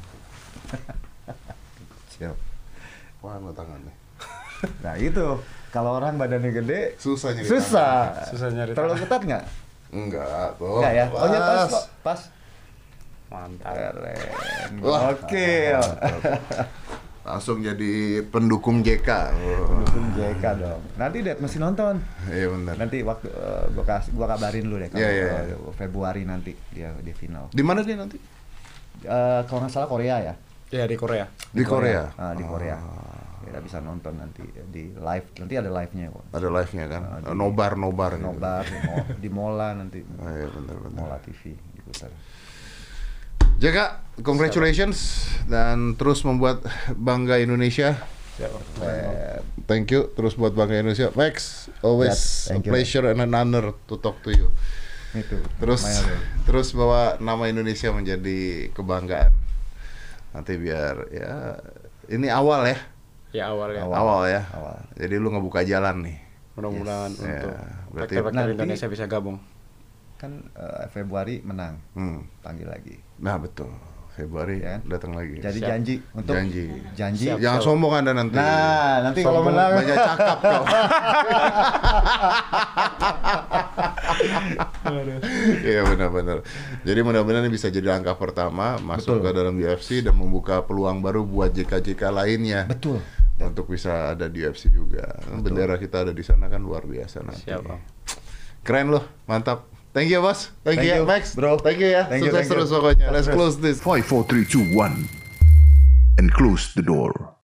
Siap. Mana tangannya? Nah, itu. Kalau orang badannya gede, Susah nyari susah. Susah nyari Terlalu tangan. ketat nggak? Enggak, tuh. Enggak ya? Oh, ya pas kok. Pas. Mantap. Keren. Wah. Oke. Langsung jadi pendukung J K. Oh. Dukung J K dong. Nanti Det mesti nonton. Iya benar. Nanti waktu eh, gua kasih gua kabarin lu deh kalau Iya, iya, iya. eh, Februari nanti dia di final. Di mana dia nanti? Eh, kalau nggak salah Korea ya. Iya di Korea. Di Korea. Ah, di Korea. Ah. Kita bisa nonton nanti di live. Nanti ada live-nya kok. Ada live-nya kan? Ah, di- nobar, nobar. gitu. Nobar di, Mo- di Mola nanti. Oh, iya benar benar. Mola T V diputar. J K, congratulations dan terus membuat bangga Indonesia. Eh, Thank you, terus buat bangga Indonesia. Max, always Yes, a thank you. pleasure and an honor to talk to you. itu. Terus lumayan deh. terus bawa nama Indonesia menjadi kebanggaan. Nanti biar ya ini awal ya. Ya awalnya. Awal. Awal, ya. Awal. Jadi lu ngebuka jalan nih. Mudah-mudahan Yes. untuk Ya, berarti faktor-faktor nanti- Indonesia bisa gabung. Kan eh, Februari menang. Hmm. Panggil lagi. Nah, betul. Februari Ya. datang lagi. Jadi Siap. janji untuk Janji. janji. Siap. Jangan sombong Anda nanti. Nah, nanti kalau Sombong, menang. banyak cakap kau. Iya benar-benar. Jadi mudah-mudahan ini bisa jadi langkah pertama masuk Betul. ke dalam U F C dan membuka peluang baru buat J K J K lainnya. Betul. Untuk bisa ada di U F C juga. Bendera kita ada di sana kan luar biasa nanti. Siap, Bang. Keren loh, mantap. Thank you, Bos. Thank, Thank you, you, Max. bro. Thank you ya. Thank you, Sukses thank you. terus pokoknya. Let's close this. five, four, three, two, one. and closed the door.